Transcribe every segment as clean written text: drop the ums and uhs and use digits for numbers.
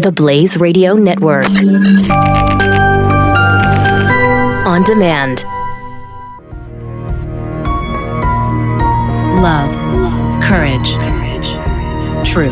the Blaze Radio Network. On demand. Love, courage, truth.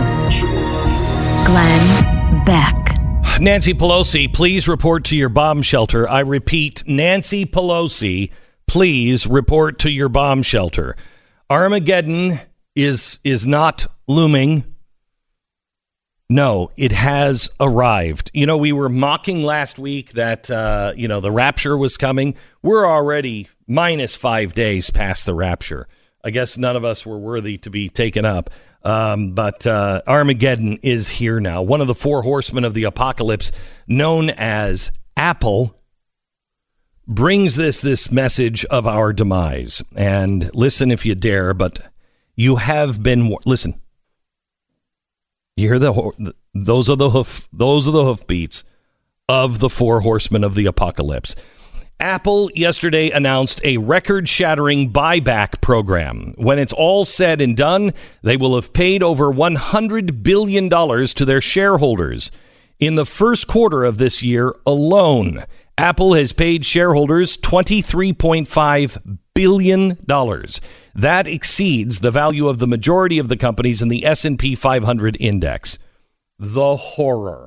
Glenn Beck. Nancy Pelosi, please report to your bomb shelter. I repeat, Nancy Pelosi, please report to your bomb shelter. Armageddon is not looming. No, it has arrived. You know, we were mocking last week that, the rapture was coming. We're already minus 5 days past the rapture. I guess none of us were worthy to be taken up. But Armageddon is here now. One of the four horsemen of the apocalypse, known as Apple, brings this message of our demise. And listen if you dare, but you have been... Listen. You hear those are the hoofbeats of the four horsemen of the apocalypse. Apple yesterday announced a record-shattering buyback program. When it's all said and done, they will have paid over $100 billion to their shareholders. In the first quarter of this year alone, Apple has paid shareholders $23.5 billion. That exceeds the value of the majority of the companies in the S&P 500 index. The horror.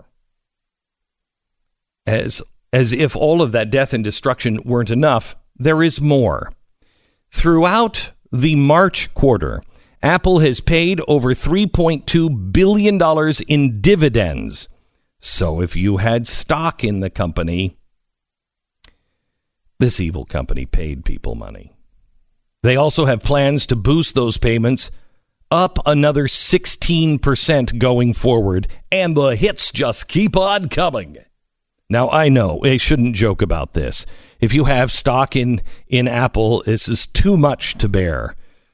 As if all of that death and destruction weren't enough, there is more. Throughout the March quarter, Apple has paid over $3.2 billion in dividends. So if you had stock in the company, this evil company paid people money. They also have plans to boost those payments up another 16% going forward, and the hits just keep on coming. Now, I know I shouldn't joke about this. If you have stock in Apple, this is too much to bear.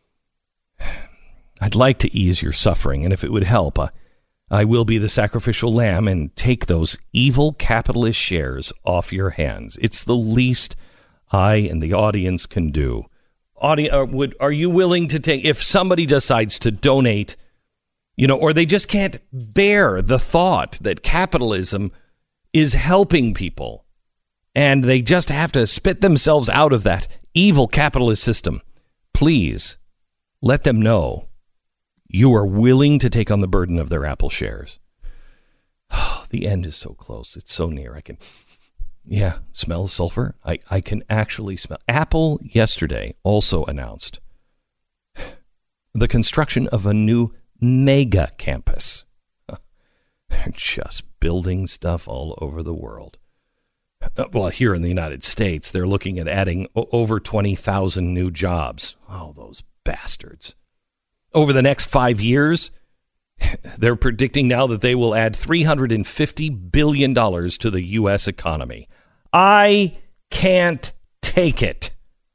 I'd like to ease your suffering, and if it would help, I will be the sacrificial lamb and take those evil capitalist shares off your hands. It's the least I and the audience can do. Are you willing to take, if somebody decides to donate, or they just can't bear the thought that capitalism is helping people and they just have to spit themselves out of that evil capitalist system, please let them know you are willing to take on the burden of their Apple shares. Oh, the end is so close. It's so near. I can... Yeah, smell sulfur. I can actually smell. Apple yesterday also announced the construction of a new mega campus. They're just building stuff all over the world. Well, here in the United States, they're looking at adding over 20,000 new jobs. Oh, those bastards. Over the next 5 years, they're predicting now that they will add $350 billion to the U.S. economy. I can't take it.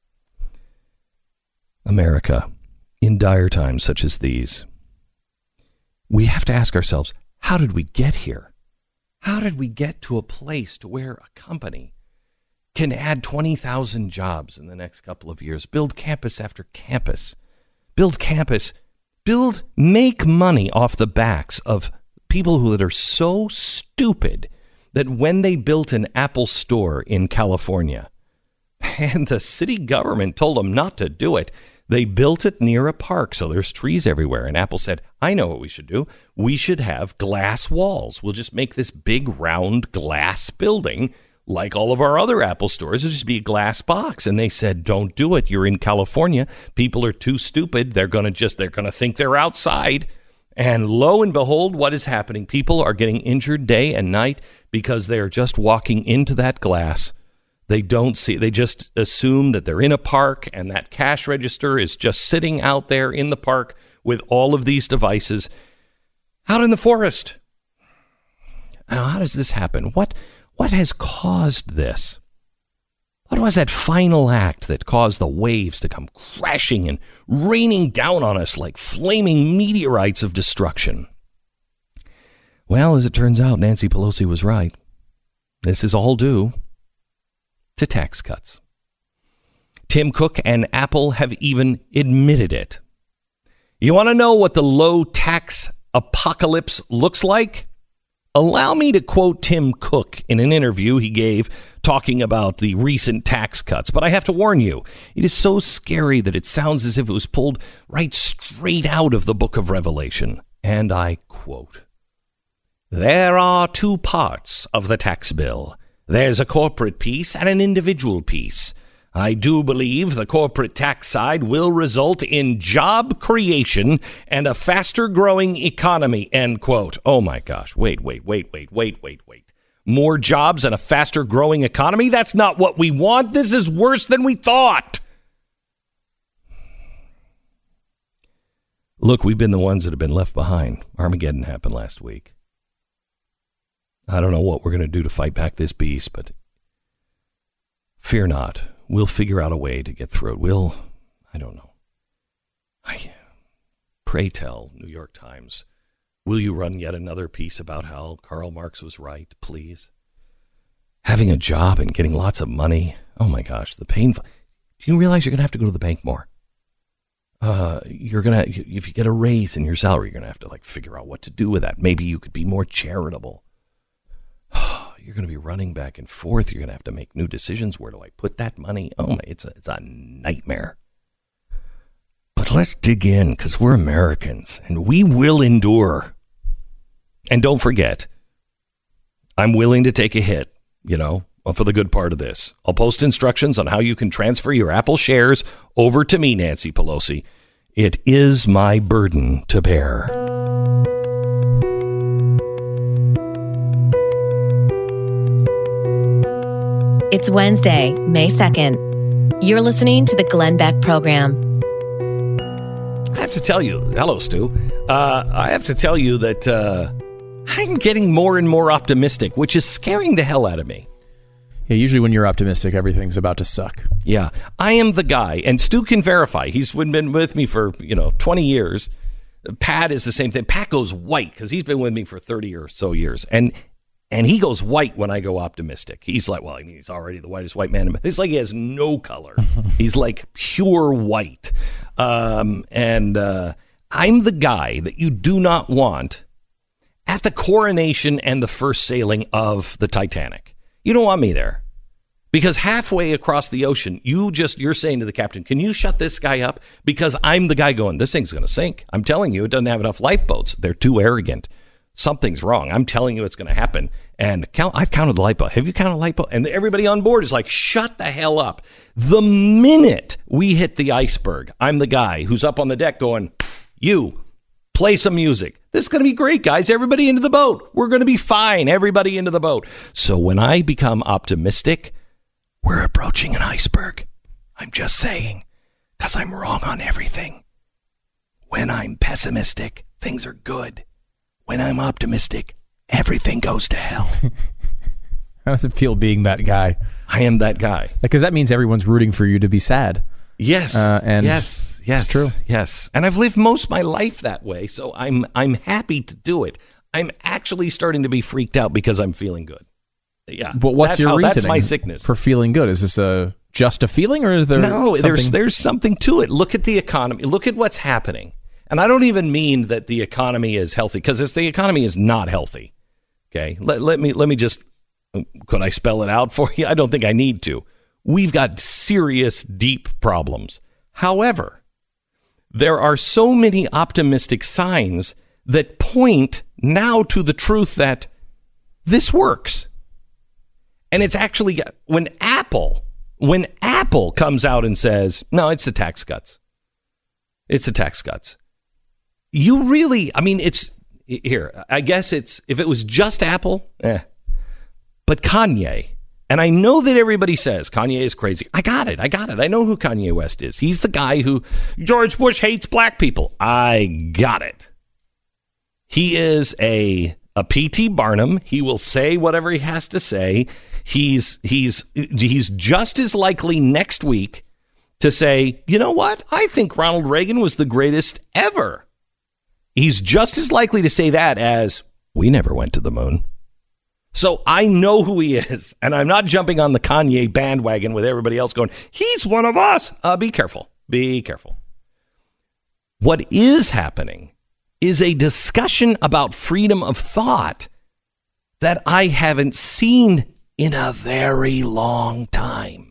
America, in dire times such as these, we have to ask ourselves, how did we get here? How did we get to a place to where a company can add 20,000 jobs in the next couple of years, build campus after campus, make money off the backs of people that are so stupid that when they built an Apple store in California and the city government told them not to do it, they built it near a park, so there's trees everywhere. And Apple said, I know what we should do. We should have glass walls. We'll just make this big round glass building like all of our other Apple stores. It'll just be a glass box. And they said, don't do it. You're in California. People are too stupid. They're going to think they're outside. And lo and behold, what is happening? People are getting injured day and night because they are just walking into that glass. They just assume that they're in a park and that cash register is just sitting out there in the park with all of these devices out in the forest. Now, how does this happen? What has caused this? What was that final act that caused the waves to come crashing and raining down on us like flaming meteorites of destruction? Well, as it turns out, Nancy Pelosi was right. This is all due to tax cuts. Tim Cook and Apple have even admitted it. You want to know what the low tax apocalypse looks like? Allow me to quote Tim Cook in an interview he gave talking about the recent tax cuts. But I have to warn you, it is so scary that it sounds as if it was pulled right straight out of the book of Revelation. And I quote, "There are two parts of the tax bill. There's a corporate piece and an individual piece. I do believe the corporate tax side will result in job creation and a faster growing economy," end quote. Oh my gosh. Wait. More jobs and a faster growing economy? That's not what we want. This is worse than we thought. Look, we've been the ones that have been left behind. Armageddon happened last week. I don't know what we're going to do to fight back this beast, but fear not. We'll figure out a way to get through it. I don't know. Pray tell, New York Times, will you run yet another piece about how Karl Marx was right, please? Having a job and getting lots of money. Oh my gosh, the painful. Do you realize you're going to have to go to the bank more? If you get a raise in your salary, you're going to have to figure out what to do with that. Maybe you could be more charitable. You're going to be running back and forth. You're going to have to make new decisions. Where do I put that money? Oh, it's a nightmare. But let's dig in, because we're Americans, and we will endure. And don't forget, I'm willing to take a hit, for the good part of this. I'll post instructions on how you can transfer your Apple shares over to me, Nancy Pelosi. It is my burden to bear. It's Wednesday, May 2nd. You're listening to the Glenn Beck Program. I have to tell you, hello, Stu. I have to tell you that I'm getting more and more optimistic, which is scaring the hell out of me. Yeah, usually when you're optimistic, everything's about to suck. Yeah, I am the guy, and Stu can verify. He's been with me for 20 years. Pat is the same thing. Pat goes white because he's been with me for 30 or so years, and he goes white when I go optimistic. He's like, he's already the whitest white man. It's like he has no color. He's like pure white. I'm the guy that you do not want at the coronation and the first sailing of the Titanic. You don't want me there. Because halfway across the ocean, you're saying to the captain, can you shut this guy up? Because I'm the guy going, this thing's going to sink. I'm telling you, it doesn't have enough lifeboats. They're too arrogant. Something's wrong. I'm telling you it's going to happen. And I've counted the lifeboat. Have you counted the lifeboat? And everybody on board is like, shut the hell up. The minute we hit the iceberg, I'm the guy who's up on the deck going, you, play some music. This is going to be great, guys. Everybody into the boat. We're going to be fine. Everybody into the boat. So when I become optimistic, we're approaching an iceberg. I'm just saying, because I'm wrong on everything. When I'm pessimistic, things are good. When I'm optimistic, everything goes to hell. How does it feel being that guy? I am that guy. Because that means everyone's rooting for you to be sad. Yes. Yes. It's true. Yes. And I've lived most of my life that way, so I'm happy to do it. I'm actually starting to be freaked out because I'm feeling good. Yeah. But what's your reasoning? That's my sickness. For feeling good? Is this just a feeling, or is there there's something to it. Look at the economy. Look at what's happening. And I don't even mean that the economy is healthy, because the economy is not healthy. Okay, let me just, could I spell it out for you? I don't think I need to. We've got serious, deep problems. However, there are so many optimistic signs that point now to the truth that this works. And it's actually, when Apple comes out and says, no, it's the tax cuts. It's the tax cuts. You really, it's, here, I guess if it was just Apple, but Kanye, and I know that everybody says Kanye is crazy. I got it. I know who Kanye West is. He's the guy who, George Bush hates black people. I got it. He is a P.T. Barnum. He will say whatever he has to say. He's just as likely next week to say, you know what? I think Ronald Reagan was the greatest ever. He's just as likely to say that as, we never went to the moon. So I know who he is, and I'm not jumping on the Kanye bandwagon with everybody else going, he's one of us. Be careful. Be careful. What is happening is a discussion about freedom of thought that I haven't seen in a very long time.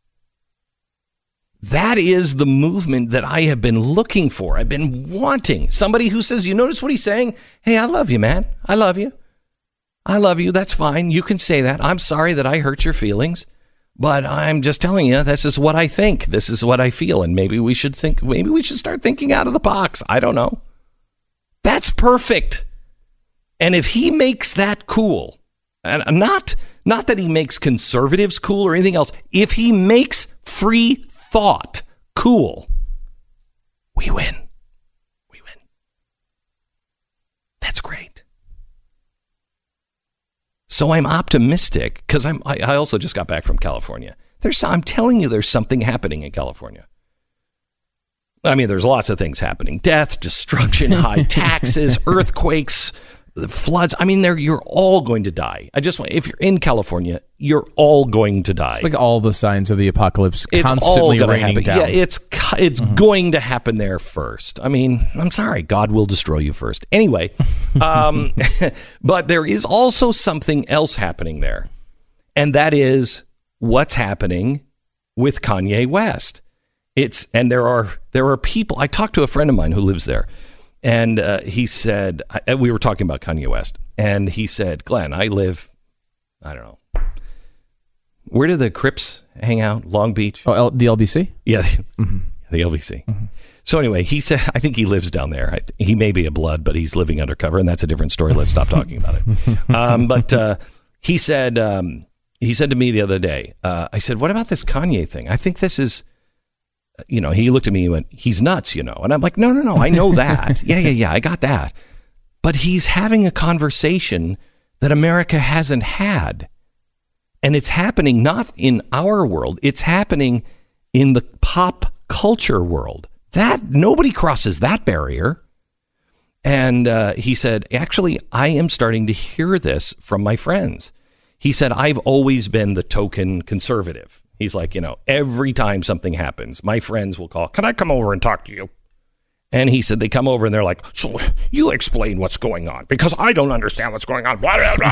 That is the movement that I have been looking for. I've been wanting somebody who says, you notice what he's saying? Hey, I love you, man. I love you. I love you. That's fine. You can say that. I'm sorry that I hurt your feelings, but I'm just telling you, this is what I think. This is what I feel. And maybe we should start thinking out of the box. I don't know. That's perfect. And if he makes that cool, and not that he makes conservatives cool or anything else, if he makes free thought cool, we win. We win. That's great. So I'm optimistic because I also just got back from California. I'm telling you, there's something happening in California. I mean, there's lots of things happening: death, destruction, high taxes, earthquakes, floods. I mean, you're all going to die. If you're in California, you're all going to die. It's like all the signs of the apocalypse It's constantly all raining happen. down. Yeah, it's going to happen there first. I mean, I'm sorry, God will destroy you first. Anyway, but there is also something else happening there, and that is what's happening with Kanye West. And there are people. I talked to a friend of mine who lives there. And he said, we were talking about Kanye West, and he said, Glenn, I don't know. Where do the Crips hang out? Long Beach? Oh, the LBC? Yeah, the LBC. Mm-hmm. So anyway, he said, I think he lives down there. He may be a blood, but he's living undercover, and that's a different story. Let's stop talking about it. But he said to me the other day, I said, what about this Kanye thing? I think this is... he looked at me and went, he's nuts, And I'm like, no, I know that. Yeah, I got that. But he's having a conversation that America hasn't had. And it's happening not in our world. It's happening in the pop culture world. That nobody crosses that barrier. And he said, actually, I am starting to hear this from my friends. He said, I've always been the token conservative. He's like, every time something happens, my friends will call, can I come over and talk to you? And he said, they come over and they're like, so you explain what's going on because I don't understand what's going on.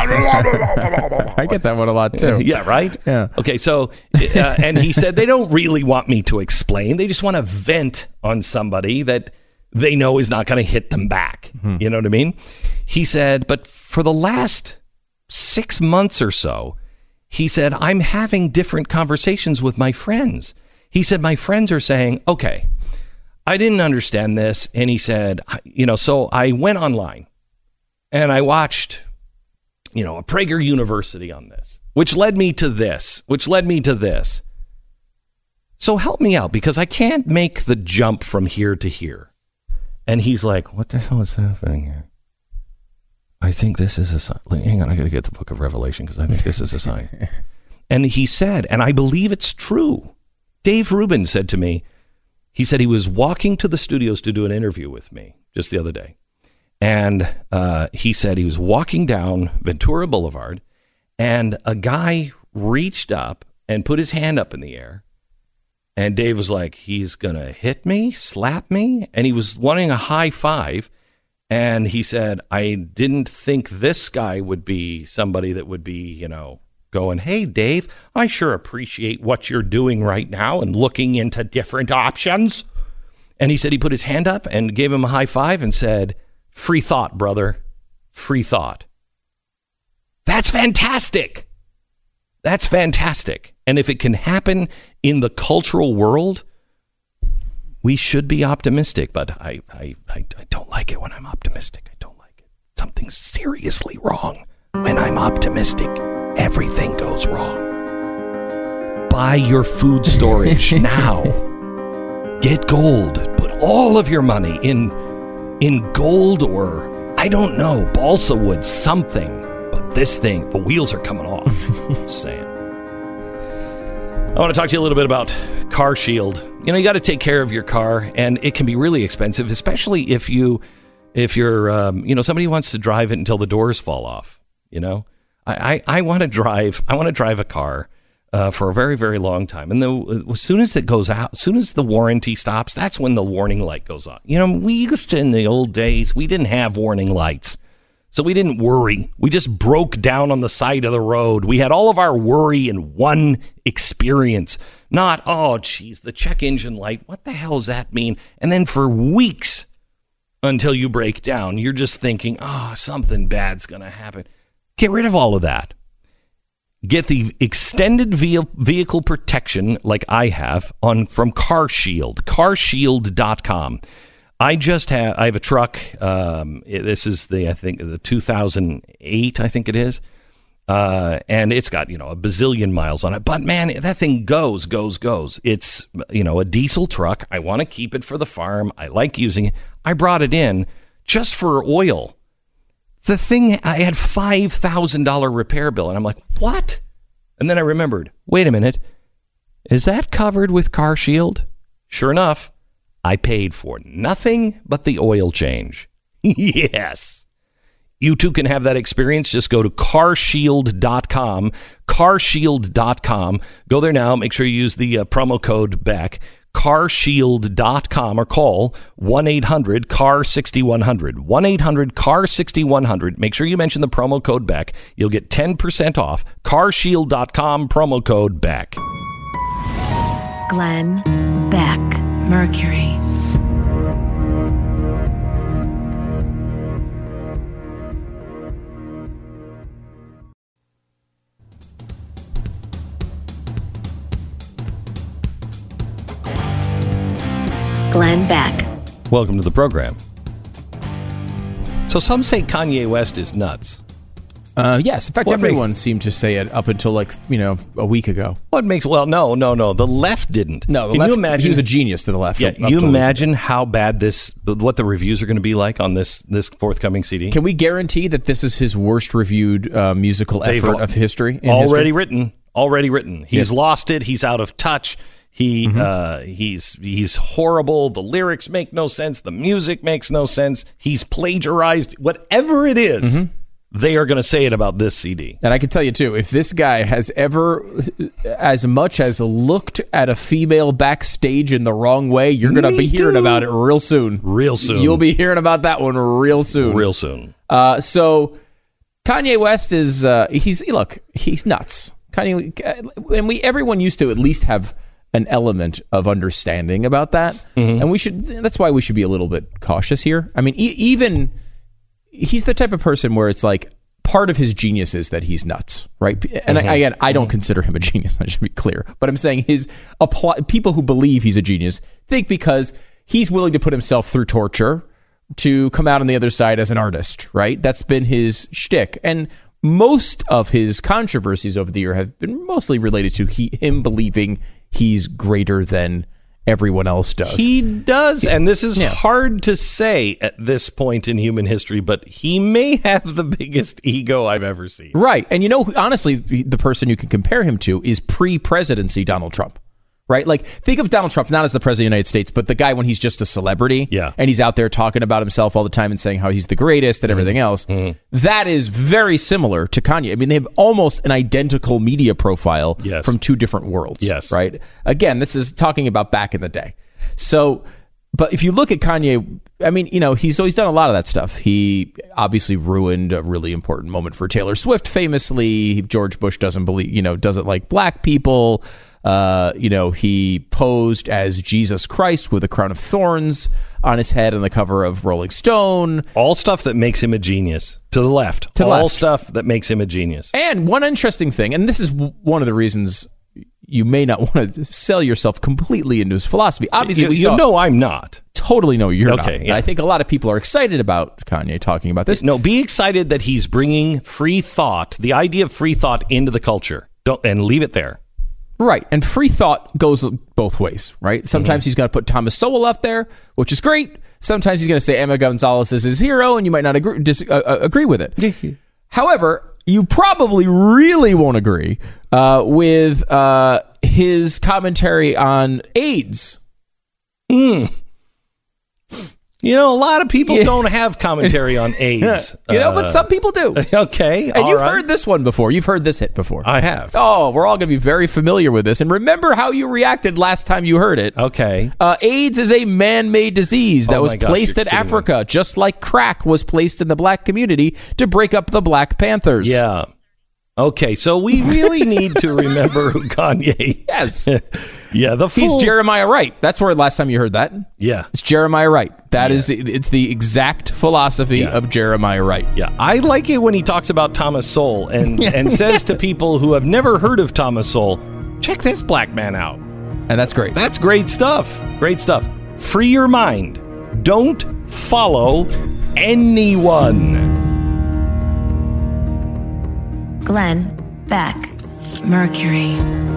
I get that one a lot too. Yeah, right? Yeah. Okay, so, and he said they don't really want me to explain. They just want to vent on somebody that they know is not going to hit them back. Mm-hmm. You know what I mean? He said, but for the last 6 months or so, he said, I'm having different conversations with my friends. He said, my friends are saying, okay, I didn't understand this. And he said, so I went online and I watched, a Prager University on this, which led me to this, So help me out because I can't make the jump from here to here. And he's like, what the hell is happening here? I think this is a sign. Hang on, I got to get the book of Revelation because I think this is a sign. And he said, and I believe it's true. Dave Rubin said to me, he said he was walking to the studios to do an interview with me just the other day. And he said he was walking down Ventura Boulevard and a guy reached up and put his hand up in the air. And Dave was like, he's going to hit me, slap me. And he was wanting a high five. And he said, I didn't think this guy would be somebody that would be, going, hey, Dave, I sure appreciate what you're doing right now and looking into different options. And he said he put his hand up and gave him a high five and said, free thought, brother, free thought. That's fantastic. That's fantastic. And if it can happen in the cultural world, we should be optimistic, but I don't like it when I'm optimistic. I don't like it. Something's seriously wrong when I'm optimistic. Everything goes wrong. Buy your food storage now. Get gold. Put all of your money in gold or, I don't know, balsa wood, something. But this thing, the wheels are coming off. Just saying. I want to talk to you a little bit about Car Shield. You got to take care of your car, and it can be really expensive, especially if you're somebody who wants to drive it until the doors fall off. I want to drive a car for a very, very long time. And as soon as it goes out, as soon as the warranty stops, that's when the warning light goes on. We used to, in the old days, we didn't have warning lights. So we didn't worry. We just broke down on the side of the road. We had all of our worry in one experience. Not, oh, geez, the check engine light. What the hell does that mean? And then for weeks until you break down, you're just thinking, oh, something bad's going to happen. Get rid of all of that. Get the extended vehicle protection like I have from CarShield, carshield.com. I have a truck. This is the 2008, I think it is. And it's got, a bazillion miles on it. But man, that thing goes. It's, a diesel truck. I want to keep it for the farm. I like using it. I brought it in just for oil. The thing, I had $5,000 repair bill. And I'm like, what? And then I remembered, wait a minute. Is that covered with CarShield? Sure enough. I paid for nothing but the oil change. Yes. You too can have that experience. Just go to carshield.com, carshield.com. Go there now. Make sure you use the promo code BECK, carshield.com, or call 1-800-CAR-6100, 1-800-CAR-6100. Make sure you mention the promo code BECK. You'll get 10% off. carshield.com, promo code BECK. Glenn Beck, Mercury. Glenn Beck. Welcome to the program. So some say Kanye West is nuts. Yes. In fact, everyone seemed to say it up until a week ago. No. The left didn't. No, Can you imagine? He was a genius to the left. Yeah, you imagine how bad what the reviews are going to be like on this forthcoming CD? Can we guarantee that this is his worst reviewed musical effort of history? Already written. He's lost it. He's out of touch. He's horrible. The lyrics make no sense. The music makes no sense. He's plagiarized. Whatever it is, they are going to say it about this CD. And I can tell you, too, if this guy has ever as much as looked at a female backstage in the wrong way, you're going to be hearing about it real soon. You'll be hearing about that one real soon. So Kanye West is, he's nuts. And everyone used to at least have an element of understanding about that. And that's why we should be a little bit cautious here. I mean, even he's the type of person where it's like part of his genius is that he's nuts, right? And again, I don't consider him a genius. I should be clear, but I'm saying people who believe he's a genius think because he's willing to put himself through torture to come out on the other side as an artist, right? That's been his shtick. And most of his controversies over the year have been mostly related to him believing he's greater than everyone else does. He does, and this is hard to say at this point in human history, but he may have the biggest ego I've ever seen. Right, and honestly, the person you can compare him to is pre-presidency Donald Trump. Right? Like, think of Donald Trump not as the president of the United States, but the guy when he's just a celebrity. Yeah. And he's out there talking about himself all the time and saying how he's the greatest and everything else. That is very similar to Kanye. I mean, they have almost an identical media profile from two different worlds. Yes. Right? Again, this is talking about back in the day. So, but if you look at Kanye, I mean, he's always done a lot of that stuff. He obviously ruined a really important moment for Taylor Swift famously. George Bush doesn't like black people. He posed as Jesus Christ with a crown of thorns on his head on the cover of Rolling Stone. All stuff that makes him a genius. To the left. Stuff that makes him a genius. And one interesting thing, and this is one of the reasons you may not want to sell yourself completely into his philosophy. Obviously, I'm not. Totally know you're not. Yeah. I think a lot of people are excited about Kanye talking about this. No, be excited that he's bringing free thought, the idea of free thought into the culture. And leave it there. Right, and free thought goes both ways, right? Sometimes he's going to put Thomas Sowell up there, which is great. Sometimes he's going to say Emma Gonzalez is his hero, and you might not agree with it. However, you probably really won't agree with his commentary on AIDS. You know, a lot of people don't have commentary on AIDS. But some people do. Okay, and you've heard this one before. You've heard this hit before. I have. Oh, we're all going to be very familiar with this. And remember how you reacted last time you heard it. Okay. AIDS is a man-made disease that was placed in Africa, just like crack was placed in the black community to break up the Black Panthers. Yeah. Okay, so we really need to remember who Kanye. Yes. Yeah, he's Jeremiah Wright. That's where last time you heard that. Yeah. It's Jeremiah Wright. It's the exact philosophy of Jeremiah Wright. Yeah. I like it when he talks about Thomas Sowell and says to people who have never heard of Thomas Sowell, check this black man out. And that's great. That's great stuff. Great stuff. Free your mind. Don't follow anyone. Glenn Beck, Mercury.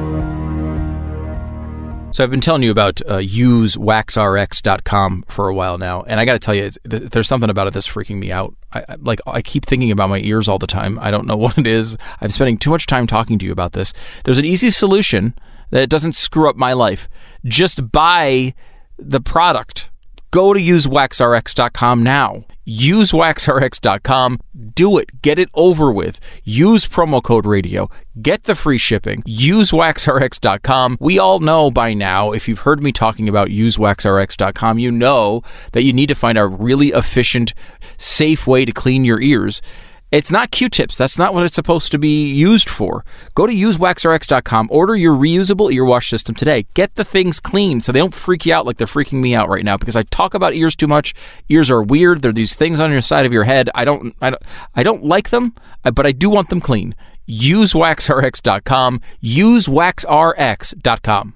So I've been telling you about usewaxrx.com for a while now, and I got to tell you, there's something about it that's freaking me out. I keep thinking about my ears all the time. I don't know what it is. I'm spending too much time talking to you about this. There's an easy solution that doesn't screw up my life. Just buy the product. Go to usewaxrx.com now. usewaxrx.com. Do it. Get it over with. Use promo code radio. Get the free shipping. Usewaxrx.com. We all know by now, if you've heard me talking about usewaxrx.com, you know that you need to find a really efficient, safe way to clean your ears. It's not Q-tips. That's not what it's supposed to be used for. Go to usewaxrx.com. Order your reusable earwash system today. Get the things clean so they don't freak you out like they're freaking me out right now, because I talk about ears too much. Ears are weird. They're these things on your side of your head. I don't like them, but I do want them clean. Usewaxrx.com. Usewaxrx.com.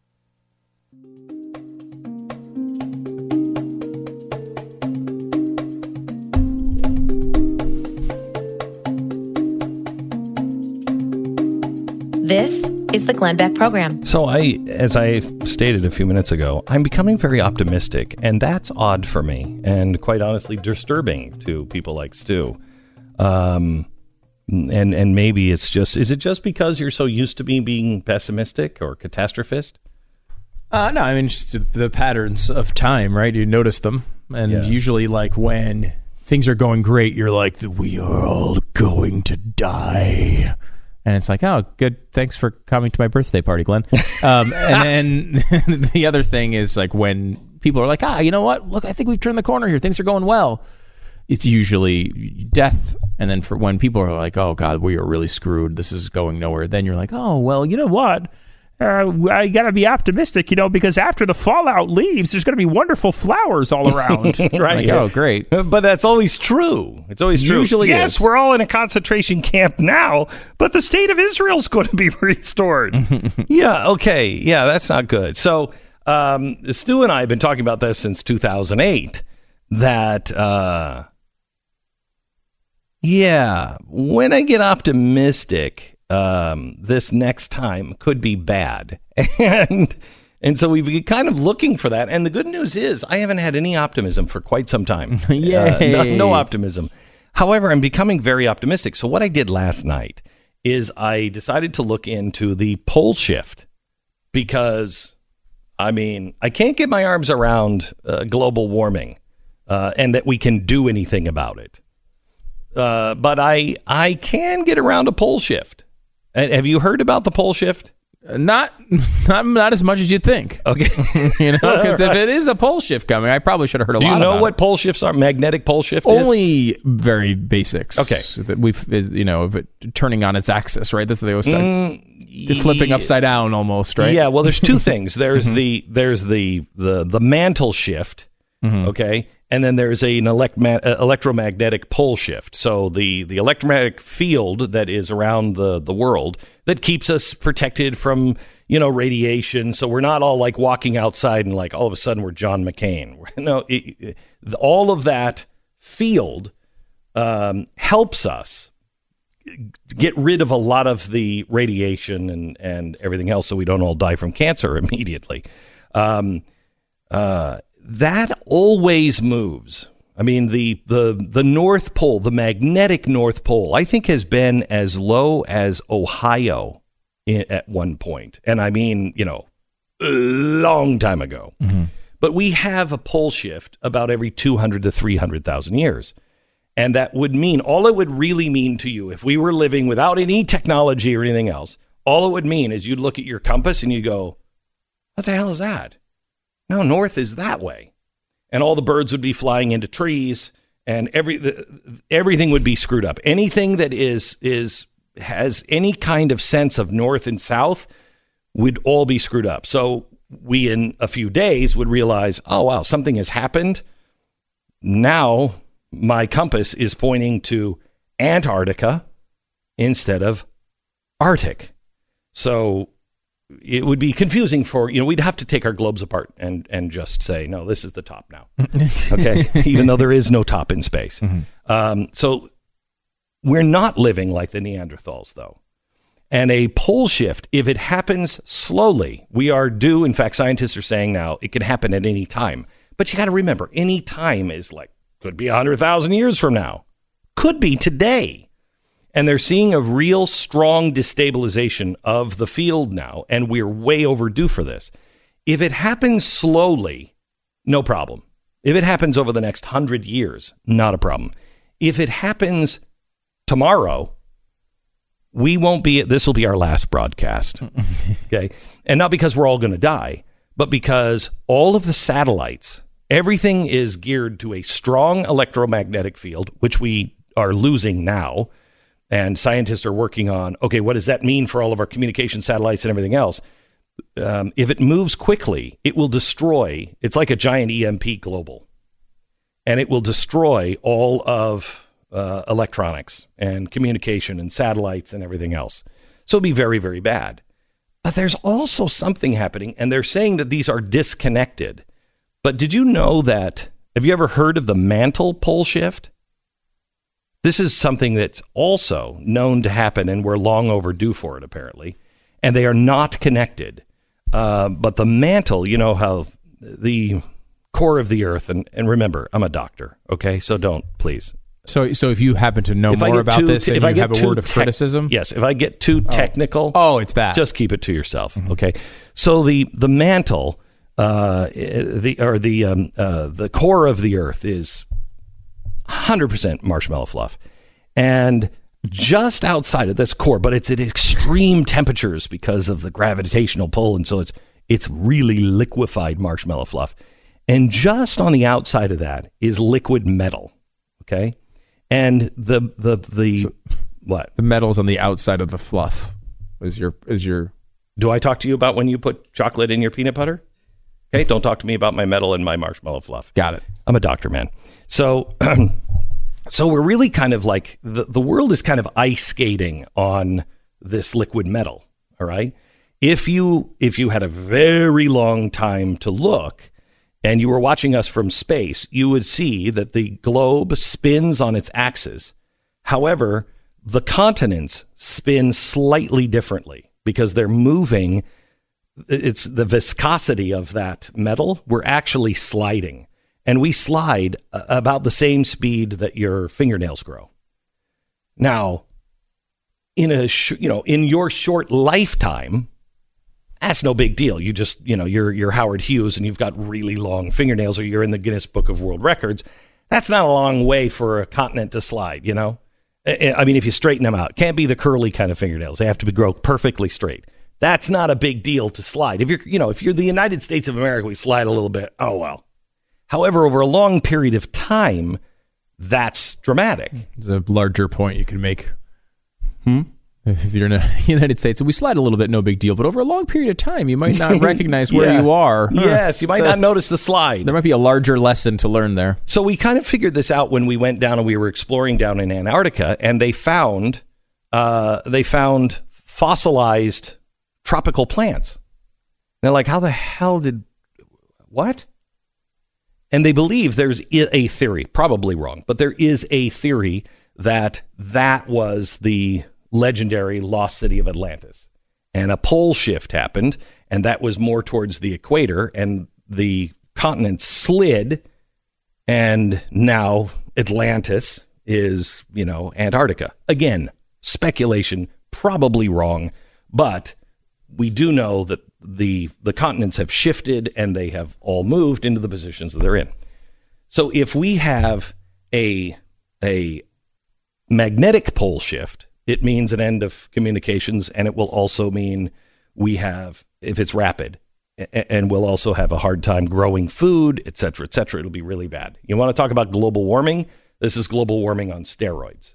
This is the Glenn Beck Program. So as I stated a few minutes ago, I'm becoming very optimistic, and that's odd for me, and quite honestly disturbing to people like Stu. And maybe it's just, is it just because you're so used to me being pessimistic or catastrophist? No, I mean, just the patterns of time, right? You notice them, and usually like when things are going great, you're like, we are all going to die. And it's like, oh, good. Thanks for coming to my birthday party, Glenn. And then the other thing is like when people are like, you know what? Look, I think we've turned the corner here. Things are going well. It's usually death. And then for when people are like, oh, God, we are really screwed. This is going nowhere. Then you're like, oh, well, you know what? I got to be optimistic, because after the fallout leaves, there's going to be wonderful flowers all around. Right. Like, oh, great. But that's always true. It's always true. Usually yes, is. We're all in a concentration camp now, but the state of Israel's going to be restored. Yeah, okay. Yeah, that's not good. So Stu and I have been talking about this since 2008, that, when I get optimistic, this next time could be bad. And so we've been kind of looking for that. And the good news is I haven't had any optimism for quite some time. No optimism. However, I'm becoming very optimistic. So what I did last night is I decided to look into the pole shift, because, I mean, I can't get my arms around global warming and that we can do anything about it. But I can get around a pole shift. Have you heard about the pole shift? Not as much as you'd think. Okay. Because if it is a pole shift coming, I probably should have heard a lot about it. Do you know what pole shifts are? Magnetic pole shift Only very basics. Okay. That of it turning on its axis, right? That's what they always start flipping upside down almost, right? Yeah, well, there's two things. There's the mantle shift, okay? And then there's an electromagnetic pole shift. So the electromagnetic field that is around the world that keeps us protected from, radiation. So we're not all like walking outside and like all of a sudden we're John McCain. No, all of that field helps us get rid of a lot of the radiation and everything else, so we don't all die from cancer immediately. That always moves. I mean, the North Pole, the magnetic North Pole, I think has been as low as Ohio at one point. And I mean, a long time ago. But we have a pole shift about every 200 to 300,000 years. And that would mean, all it would really mean to you, if we were living without any technology or anything else, all it would mean is you'd look at your compass and you go, what the hell is that? No, north is that way. And all the birds would be flying into trees, and everything would be screwed up. Anything that has any kind of sense of north and south would all be screwed up. So we, in a few days, would realize, oh, wow, something has happened. Now my compass is pointing to Antarctica instead of Arctic. So it would be confusing we'd have to take our globes apart and just say, no, this is the top now. Okay. Even though there is no top in space. Mm-hmm. So we're not living like the Neanderthals, though. And a pole shift, if it happens slowly, we are due. In fact, scientists are saying now it can happen at any time. But you got to remember, any time is could be 100,000 years from now. Could be today. And they're seeing a real strong destabilization of the field now, and we're way overdue for this. If it happens slowly, no problem. If it happens over the next 100 years, not a problem. If it happens tomorrow, this will be our last broadcast. Okay. And not because we're all going to die, but because all of the satellites, everything is geared to a strong electromagnetic field, which we are losing now. And scientists are working on, okay, what does that mean for all of our communication satellites and everything else? If it moves quickly, it will destroy. It's like a giant EMP global. And it will destroy all of electronics and communication and satellites and everything else. So it'll be very, very bad. But there's also something happening, and they're saying that these are disconnected. But did you know that, have you ever heard of the mantle pole shift? This is something that's also known to happen, and we're long overdue for it, apparently. And they are not connected. But the mantle, you know how the core of the earth, and remember, I'm a doctor, okay? So don't, please. So if you happen to know more about this and you have a word of criticism? Yes, if I get too technical. Oh, it's that. Just keep it to yourself, okay? So the mantle, the core of the earth is 100% marshmallow fluff. And just outside of this core, but it's at extreme temperatures because of the gravitational pull, and so it's really liquefied marshmallow fluff. And just on the outside of that is liquid metal, okay? And what? The metal's on the outside of the fluff. Is your Do I talk to you about when you put chocolate in your peanut butter? Okay, don't talk to me about my metal and my marshmallow fluff. Got it. I'm a doctor, man. So we're really kind of like, the world is kind of ice skating on this liquid metal, all right? If you had a very long time to look and you were watching us from space, you would see that the globe spins on its axis. However, the continents spin slightly differently because they're moving. It's the viscosity of that metal. We're actually sliding. And we slide about the same speed that your fingernails grow. Now, in your short lifetime, that's no big deal. You just, you're Howard Hughes and you've got really long fingernails, or you're in the Guinness Book of World Records. That's not a long way for a continent to slide, I mean, if you straighten them out, can't be the curly kind of fingernails. They have to grow perfectly straight. That's not a big deal to slide. If you're the United States of America, we slide a little bit. Oh, well. However, over a long period of time, that's dramatic. There's a larger point you can make. If you're in the United States, we slide a little bit, no big deal. But over a long period of time, you might not recognize where you are. Yes, you might not notice the slide. There might be a larger lesson to learn there. So we kind of figured this out when we went down and we were exploring down in Antarctica, and they found fossilized tropical plants. They're like, how the hell what? And they believe there's a theory, probably wrong, but there is a theory that was the legendary lost city of Atlantis. And a pole shift happened, and that was more towards the equator, and the continent slid, and now Atlantis is, Antarctica. Again, speculation, probably wrong, but we do know that the continents have shifted and they have all moved into the positions that they're in. So if we have a magnetic pole shift, it means an end of communications, and it will also mean we have, if it's rapid, and we'll also have a hard time growing food, et cetera, et cetera. It'll be really bad. You want to talk about global warming? This is global warming on steroids.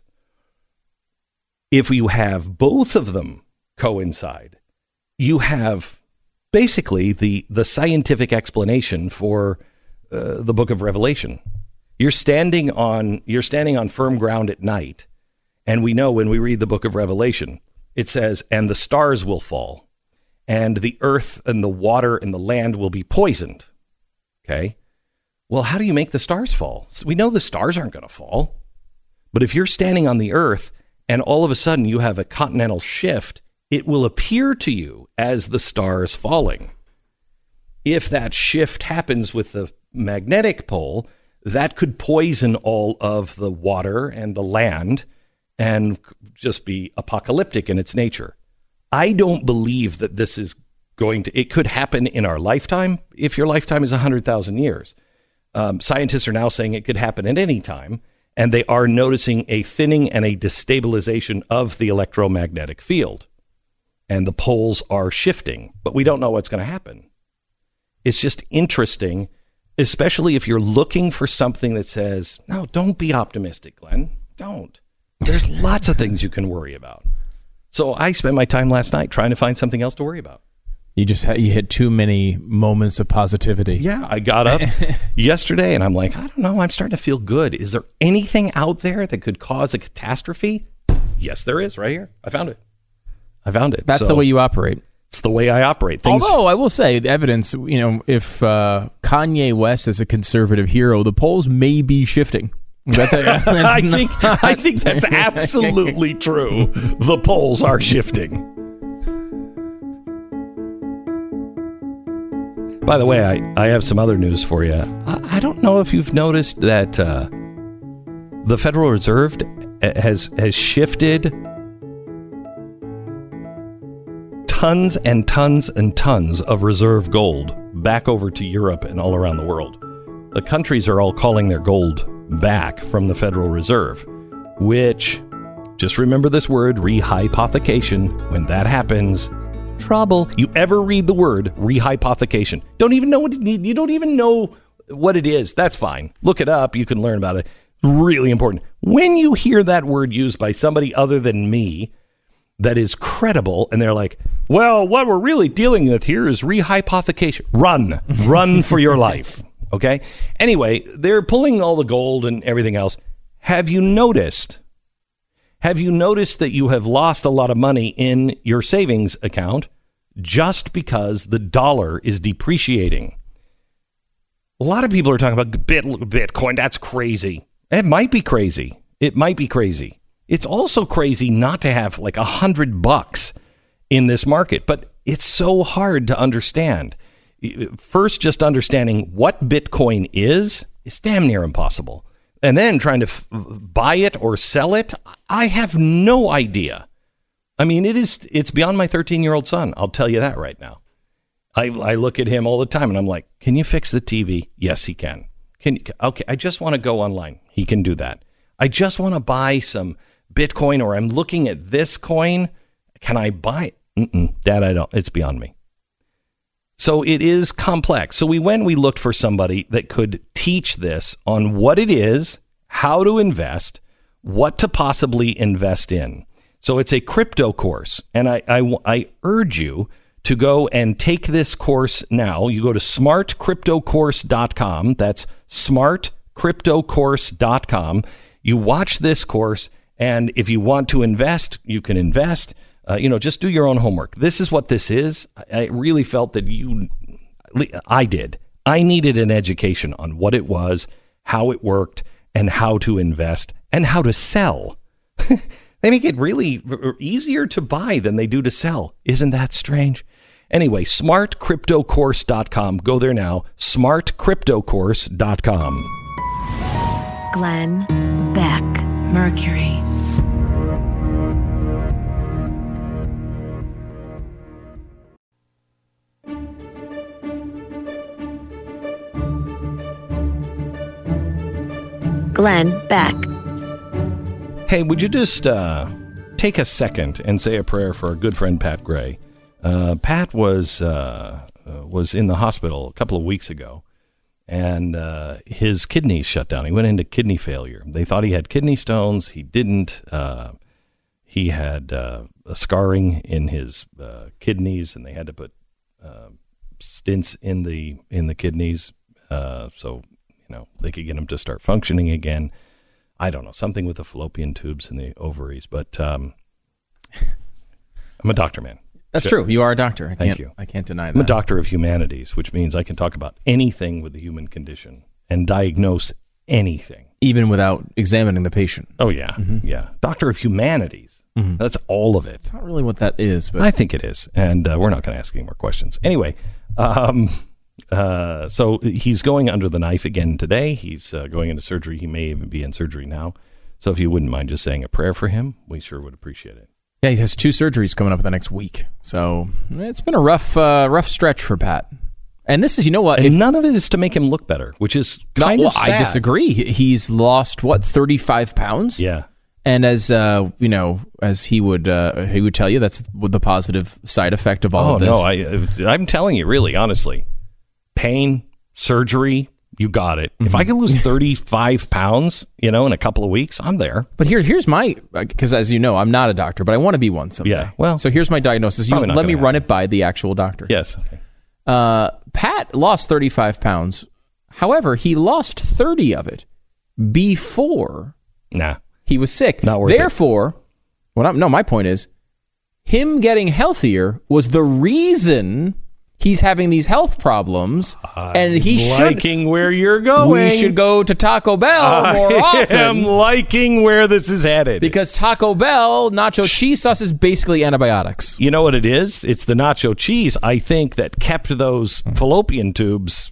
If you have both of them coincide, you have basically the scientific explanation for the book of Revelation. You're standing on firm ground at night, and we know when we read the book of Revelation, it says, and the stars will fall, and the earth and the water and the land will be poisoned. Okay? Well, how do you make the stars fall? So we know the stars aren't going to fall. But if you're standing on the earth and all of a sudden you have a continental shift, it will appear to you as the stars falling. If that shift happens with the magnetic pole, that could poison all of the water and the land and just be apocalyptic in its nature. I don't believe that this is going to, it could happen in our lifetime if your lifetime is 100,000 years. Scientists are now saying it could happen at any time, and they are noticing a thinning and a destabilization of the electromagnetic field. And the poles are shifting, but we don't know what's going to happen. It's just interesting, especially if you're looking for something that says, no, don't be optimistic, Glenn. Don't. There's lots of things you can worry about. So I spent my time last night trying to find something else to worry about. You hit too many moments of positivity. Yeah, I got up yesterday and I'm like, I don't know, I'm starting to feel good. Is there anything out there that could cause a catastrophe? Yes, there is, right here. I found it. That's the way you operate. It's the way I operate. Although I will say, the evidence, if Kanye West is a conservative hero, the polls may be shifting. I think that's absolutely true. The polls are shifting. By the way, I have some other news for you. I don't know if you've noticed that the Federal Reserve has shifted tons and tons and tons of reserve gold back over to Europe and all around the world. The countries are all calling their gold back from the Federal Reserve, which, just remember this word, rehypothecation. When that happens, trouble. You ever read the word rehypothecation? Don't even know what you don't even know what it is. That's fine. Look it up. You can learn about it. Really important. When you hear that word used by somebody other than me that is credible, and they're like, well, what we're really dealing with here is rehypothecation. Run for your life. Okay. Anyway, they're pulling all the gold and everything else. Have you noticed that you have lost a lot of money in your savings account just because the dollar is depreciating? A lot of people are talking about Bitcoin. That's crazy. It might be crazy. It's also crazy not to have like $100 in this market, but it's so hard to understand. First, just understanding what Bitcoin is damn near impossible. And then trying to buy it or sell it, I have no idea. I mean, it's beyond my 13-year-old son. I'll tell you that right now. I look at him all the time and I'm like, can you fix the TV? Yes, he can. Okay, I just want to go online. He can do that. I just want to buy some Bitcoin, or I'm looking at this coin. Can I buy it? Dad, I don't. It's beyond me. So it is complex. So we looked for somebody that could teach this on what it is, how to invest, what to possibly invest in. So it's a crypto course. And I urge you to go and take this course now. You go to smartcryptocourse.com. That's smartcryptocourse.com. You watch this course, and if you want to invest, you can invest. Just do your own homework. This is what this is. I really felt that I did. I needed an education on what it was, how it worked, and how to invest, and how to sell. They make it really easier to buy than they do to sell. Isn't that strange? Anyway, smartcryptocourse.com. Go there now. smartcryptocourse.com. Glenn Beck, Mercury. Glenn Beck. Hey, would you just take a second and say a prayer for our good friend Pat Gray? Pat was in the hospital a couple of weeks ago, and his kidneys shut down. He went into kidney failure. They thought he had kidney stones. He didn't. He had a scarring in his kidneys, and they had to put stents in the kidneys so they could get him to start functioning again. I don't know, something with the fallopian tubes and the ovaries, but I'm a doctor, man. That's true. You are a doctor. Thank you. I can't deny that. I'm a doctor of humanities, which means I can talk about anything with the human condition and diagnose anything. Even without examining the patient. Oh, yeah. Mm-hmm. Yeah. Doctor of humanities. Mm-hmm. That's all of it. It's not really what that is. But I think it is. And we're not going to ask any more questions. Anyway, so he's going under the knife again today. He's going into surgery. He may even be in surgery now. So if you wouldn't mind just saying a prayer for him, we sure would appreciate it. Yeah, he has 2 surgeries coming up in the next week. So it's been a rough stretch for Pat. And this is, you know what? And none of it is to make him look better, which is kind of sad. I disagree. He's lost, 35 pounds? Yeah. And as as he would tell you, that's the positive side effect of all of this. Oh no, I'm telling you, really, honestly, pain, surgery, you got it. Mm-hmm. If I could lose 35 pounds, in a couple of weeks, I'm there. But here's my, because as you know, I'm not a doctor, but I want to be one someday. Yeah. Well, so here's my diagnosis. Let me run it by the actual doctor. Yes. Okay. Pat lost 35 pounds. However, he lost 30 of it before. He was sick. Not worth it. Therefore, my point is, him getting healthier was the reason he's having these health problems, and he should. Liking where you're going. We should go to Taco Bell more often. I'm liking where this is headed. Because Taco Bell nacho cheese sauce is basically antibiotics. You know what it is? It's the nacho cheese, I think, that kept those fallopian tubes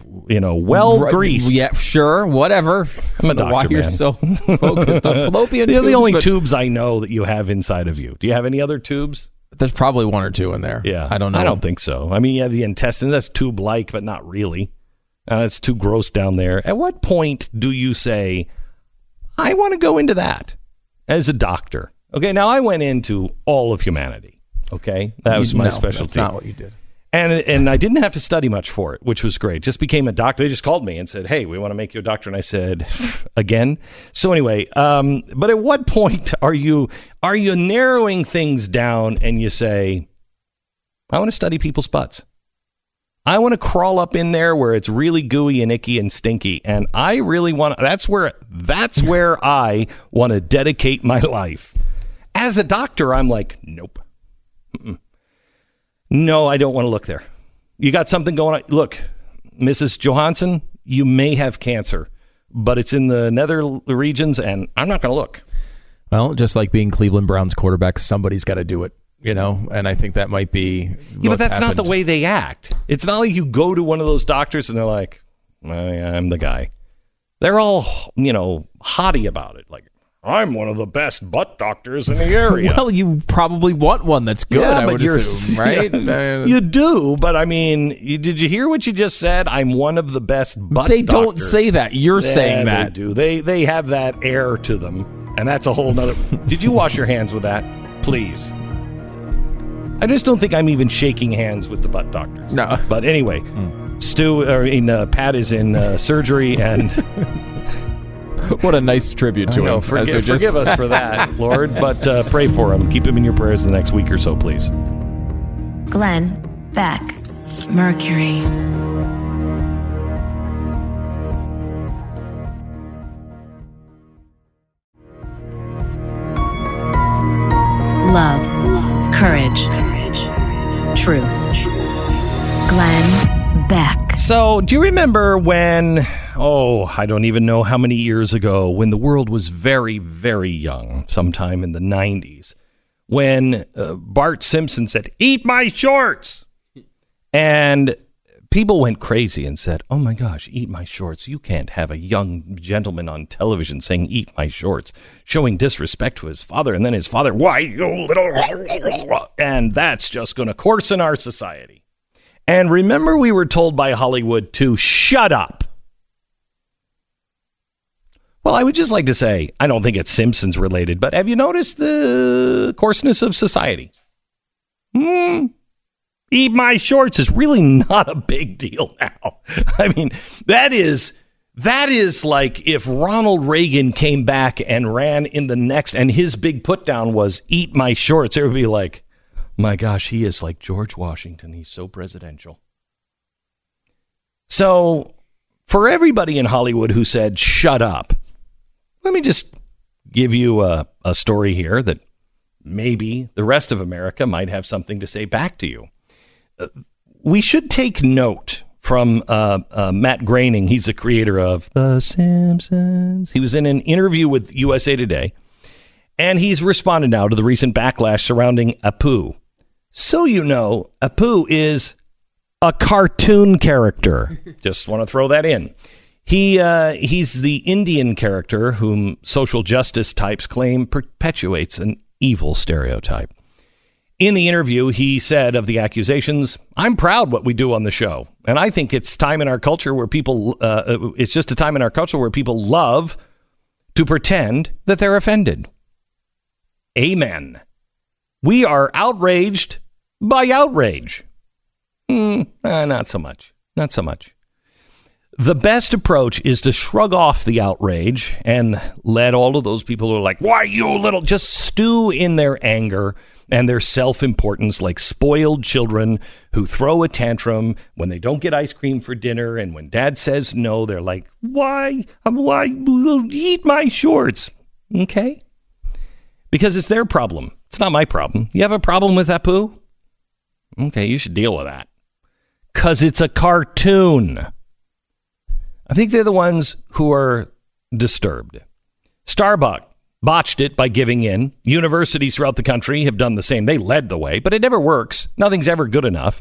well greased. Yeah, sure, whatever. I'm a doctor, why you're so focused on fallopian tubes. They're the only tubes I know that you have inside of you. Do you have any other tubes? There's probably 1 or 2 in there. Yeah. I don't know. I don't think so. I mean, you have the intestines. That's tube-like, but not really. It's too gross down there. At what point do you say, I want to go into that as a doctor? Okay, now I went into all of humanity. Okay? That was my specialty. That's not what you did. And I didn't have to study much for it, which was great. Just became a doctor. They just called me and said, hey, we want to make you a doctor. And I said, again? So anyway, but at what point are you narrowing things down and you say, I want to study people's butts. I want to crawl up in there where it's really gooey and icky and stinky. And I really want to, that's where I want to dedicate my life. As a doctor, I'm like, nope. Mm-mm. No, I don't want to look there. You got something going on. Look, Mrs. Johansson, you may have cancer, but it's in the nether regions, and I'm not going to look. Well, just like being Cleveland Browns quarterback, somebody's got to do it, and I think that might be but that's not the way they act. It's not like you go to one of those doctors and they're like, oh, yeah, I'm the guy. They're all, haughty about it, like, I'm one of the best butt doctors in the area. Well, you probably want one that's good, I would assume, right? You do, but I mean, did you hear what you just said? I'm one of the best butt They doctors. don't say that. You're saying that. They do. They have that air to them, and that's a whole nother... Did you wash your hands with that? Please. I just don't think I'm even shaking hands with the butt doctors. No. But anyway, Pat is in surgery, and... What a nice tribute to him. Forgive us for that, Lord, but pray for him. Keep him in your prayers the next week or so, please. Glenn Beck. Mercury. Love. Courage. Truth. Glenn Beck. So, do you remember when, I don't even know how many years ago, when the world was very, very young, sometime in the 90s, when Bart Simpson said, eat my shorts! And people went crazy and said, oh my gosh, eat my shorts. You can't have a young gentleman on television saying, eat my shorts, showing disrespect to his father. And then his father, why, you little... And that's just going to coarsen our society. And remember, we were told by Hollywood to shut up. Well, I would just like to say, I don't think it's Simpsons related, but have you noticed the coarseness of society? Eat my shorts is really not a big deal now. I mean, that is like if Ronald Reagan came back and ran in the next, and his big put down was eat my shorts. It would be like, my gosh, he is like George Washington. He's so presidential. So for everybody in Hollywood who said, shut up, let me just give you a story here that maybe the rest of America might have something to say back to you. We should take note from Matt Groening. He's the creator of The Simpsons. He was in an interview with USA Today, and he's responded now to the recent backlash surrounding Apu. So you know, Apu is a cartoon character. Just want to throw that in. He's the Indian character whom social justice types claim perpetuates an evil stereotype. In the interview, he said of the accusations, I'm proud what we do on the show. And I think it's time in our culture where it's just a time in our culture where people love to pretend that they're offended. Amen. We are outraged by outrage. Not so much. Not so much. The best approach is to shrug off the outrage and let all of those people who are like, why you little, just stew in their anger and their self-importance like spoiled children who throw a tantrum when they don't get ice cream for dinner. And when dad says no, they're like, why eat my shorts? Okay. Because it's their problem. It's not my problem. You have a problem with Apu? Okay, you should deal with that. Because it's a cartoon. I think they're the ones who are disturbed. Starbucks botched it by giving in. Universities throughout the country have done the same. They led the way, but it never works. Nothing's ever good enough.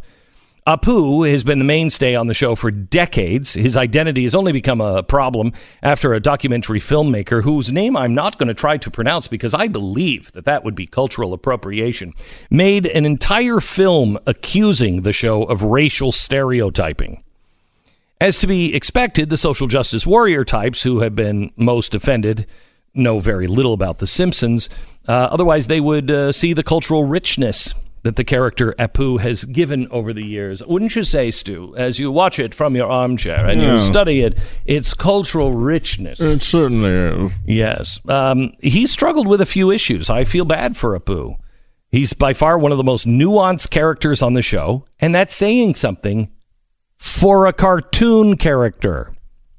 Apu has been the mainstay on the show for decades. His identity has only become a problem after a documentary filmmaker, whose name I'm not going to try to pronounce because I believe that would be cultural appropriation, made an entire film accusing the show of racial stereotyping. As to be expected, the social justice warrior types who have been most offended know very little about The Simpsons. Otherwise, they would see the cultural richness that the character Apu has given over the years. Wouldn't you say, Stu, as you watch it from your armchair and you study it, its cultural richness? It certainly is. Yes. He struggled with a few issues. I feel bad for Apu. He's by far one of the most nuanced characters on the show, and that's saying something for a cartoon character.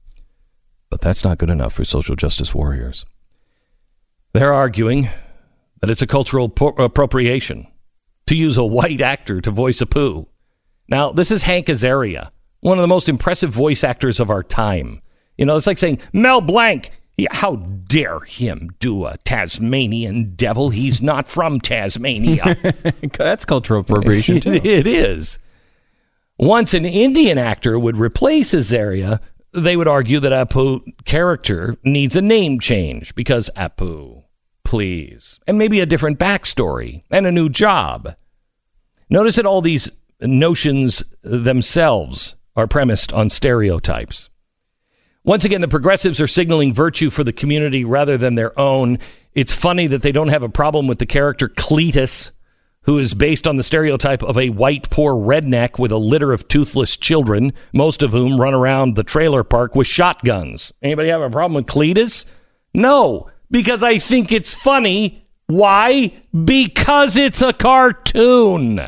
But that's not good enough for social justice warriors. They're arguing that it's a cultural appropriation to use a white actor to voice Apu. Now, this is Hank Azaria, one of the most impressive voice actors of our time. You know, it's like saying, Mel Blanc, how dare him do a Tasmanian devil? He's not from Tasmania. That's cultural appropriation, too. It is. Once an Indian actor would replace Azaria, they would argue that Apu character needs a name change because Apu, please, and maybe a different backstory and a new job. Notice that all these notions themselves are premised on stereotypes. Once again, the progressives are signaling virtue for the community rather than their own. It's funny that they don't have a problem with the character Cletus, who is based on the stereotype of a white, poor redneck with a litter of toothless children, most of whom run around the trailer park with shotguns. Anybody have a problem with Cletus? No, because I think it's funny. Why? Because it's a cartoon.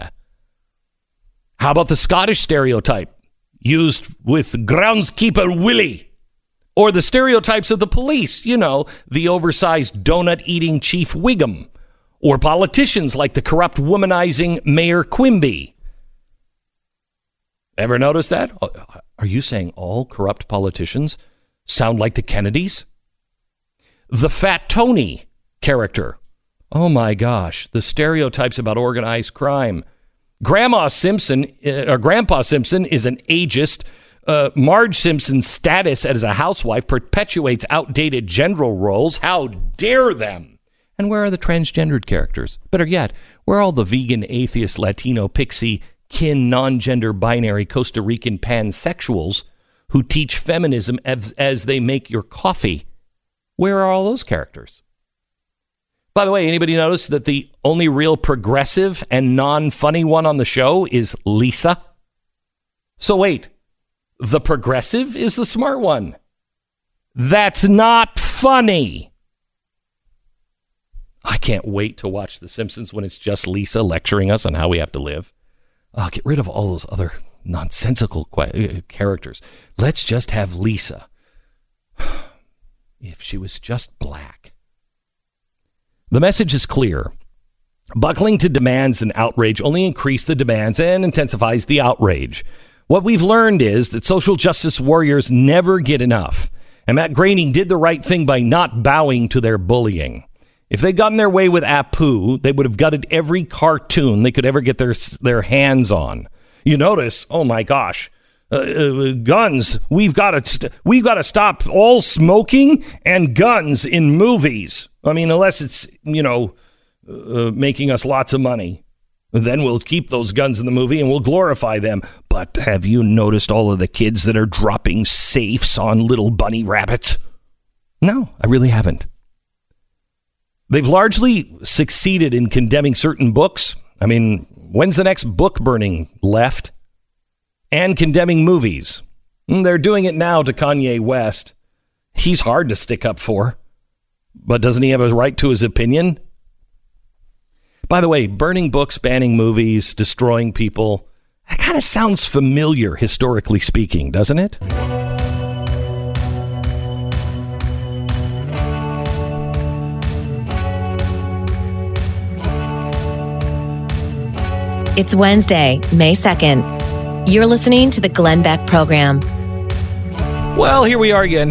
How about the Scottish stereotype used with groundskeeper Willie? Or the stereotypes of the police, you know, the oversized donut-eating Chief Wiggum. Or politicians like the corrupt womanizing Mayor Quimby. Ever notice that? Are you saying all corrupt politicians sound like the Kennedys? The Fat Tony character. Oh my gosh, the stereotypes about organized crime. Grandpa Simpson is an ageist. Marge Simpson's status as a housewife perpetuates outdated gender roles. How dare them? And where are the transgendered characters? Better yet, where are all the vegan, atheist, Latino, pixie, kin, non-gender, binary, Costa Rican pansexuals who teach feminism as they make your coffee? Where are all those characters? By the way, anybody notice that the only real progressive and non-funny one on the show is Lisa? So wait, the progressive is the smart one. That's not funny. I can't wait to watch The Simpsons when it's just Lisa lecturing us on how we have to live. I'll get rid of all those other nonsensical characters. Let's just have Lisa. If she was just black. The message is clear. Buckling to demands and outrage only increase the demands and intensifies the outrage. What we've learned is that social justice warriors never get enough. And Matt Groening did the right thing by not bowing to their bullying. If they'd gotten their way with Apu, they would have gutted every cartoon they could ever get their hands on. You notice, oh my gosh, guns. We've got to stop all smoking and guns in movies. I mean, unless it's, making us lots of money. Then we'll keep those guns in the movie and we'll glorify them. But have you noticed all of the kids that are dropping safes on little bunny rabbits? No, I really haven't. They've largely succeeded in condemning certain books. I mean, when's the next book burning left? And condemning movies. They're doing it now to Kanye West. He's hard to stick up for. But doesn't he have a right to his opinion? By the way, burning books, banning movies, destroying people, that kind of sounds familiar, historically speaking, doesn't it? It's Wednesday, May 2nd. You're listening to the Glenn Beck Program. Well, here we are again.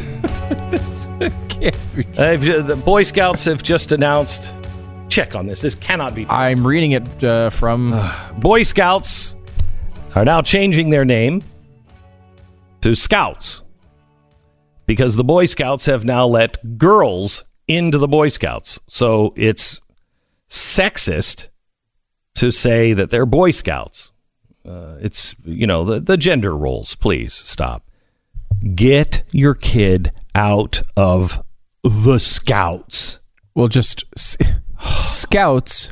The Boy Scouts have just announced... Check on this. This cannot be true. I'm reading it from... Boy Scouts are now changing their name to Scouts because the Boy Scouts have now let girls into the Boy Scouts. So it's sexist to say that they're Boy Scouts. It's, the gender roles. Please stop. Get your kid out of the Scouts. Well, just Scouts,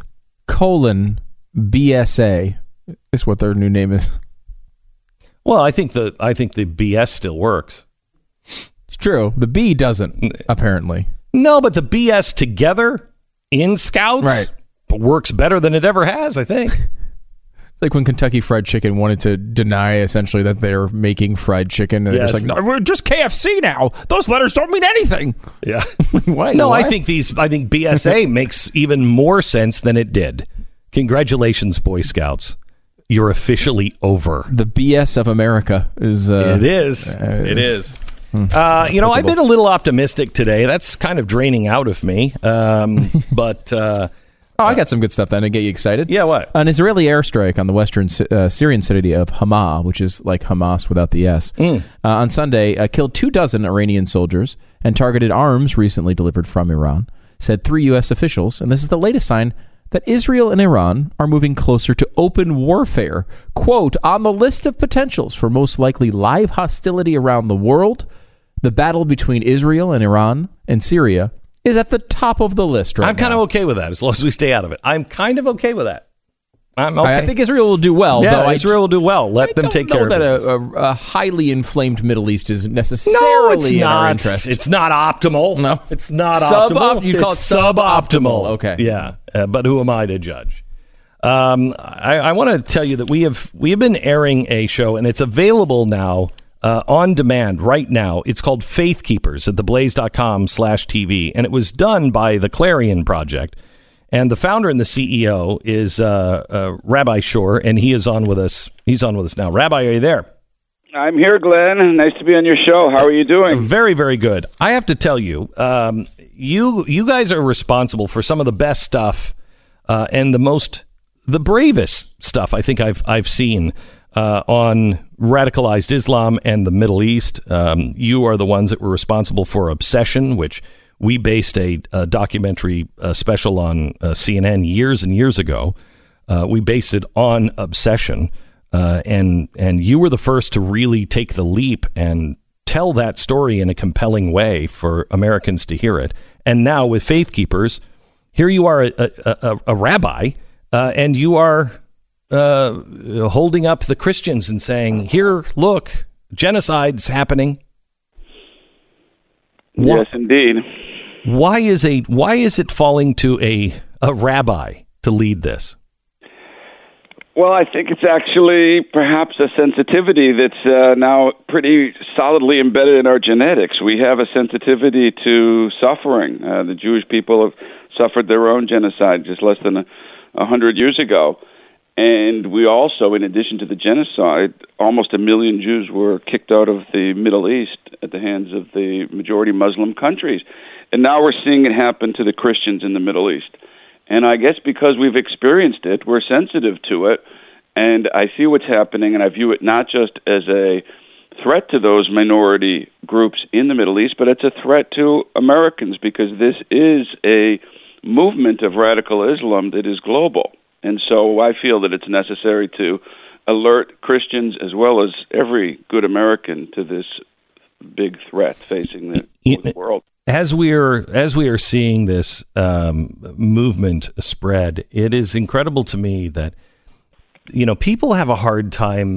BSA is what their new name is. Well, I think the BS still works. It's true. The B doesn't, apparently. No, but the BS together in Scouts works better than it ever has, I think. It's like when Kentucky Fried Chicken wanted to deny essentially that they're making fried chicken. And they're just like, no, we're just KFC now. Those letters don't mean anything. Yeah. What? No, I think BSA makes even more sense than it did. Congratulations, Boy Scouts. You're officially over. The BS of America is... it is. It is. I've been a little optimistic today. That's kind of draining out of me. But... I got some good stuff then to get you excited. Yeah, what? An Israeli airstrike on the western Syrian city of Hama, which is like Hamas without the S, on Sunday killed 24 Iranian soldiers and targeted arms recently delivered from Iran, said 3 U.S. officials. And this is the latest sign that Israel and Iran are moving closer to open warfare. Quote, on the list of potentials for most likely live hostility around the world, the battle between Israel and Iran and Syria is at the top of the list right now. I'm kind of okay with that, as long as we stay out of it. I'm kind of okay with that. I'm okay. I think Israel will do well. Yeah, Israel will do well. Let them take care of it. I don't know that a highly inflamed Middle East is necessarily in our interest. It's not optimal. No. It's not optimal. You call it suboptimal. Okay. Yeah, but who am I to judge? I want to tell you that we have been airing a show, and it's available now on demand right now. It's called Faith Keepers at theblaze.com/TV, and it was done by the Clarion Project. And the founder and the CEO is Rabbi Shore, and he is on with us. He's on with us now. Rabbi, are you there? I'm here, Glenn. Nice to be on your show. How are you doing? Very, very good. I have to tell you, you guys are responsible for some of the best stuff and the bravest stuff I think I've seen on radicalized Islam and the Middle East. You are the ones that were responsible for Obsession, which we based a documentary special on CNN years and years ago. We based it on Obsession, and you were the first to really take the leap and tell that story in a compelling way for Americans to hear it. And now with Faith Keepers, here you are, a rabbi, and you are holding up the Christians and saying, here, look, genocide's happening. Yes, indeed. Why is it falling to a rabbi to lead this? Well, I think it's actually perhaps a sensitivity that's now pretty solidly embedded in our genetics. We have a sensitivity to suffering. The Jewish people have suffered their own genocide just less than 100 years ago. And we also, in addition to the genocide, almost 1 million Jews were kicked out of the Middle East at the hands of the majority Muslim countries. And now we're seeing it happen to the Christians in the Middle East. And I guess because we've experienced it, we're sensitive to it. And I see what's happening, and I view it not just as a threat to those minority groups in the Middle East, but it's a threat to Americans, because this is a movement of radical Islam that is global. And so I feel that it's necessary to alert Christians as well as every good American to this big threat facing the world. As we are seeing this movement spread, it is incredible to me that, people have a hard time,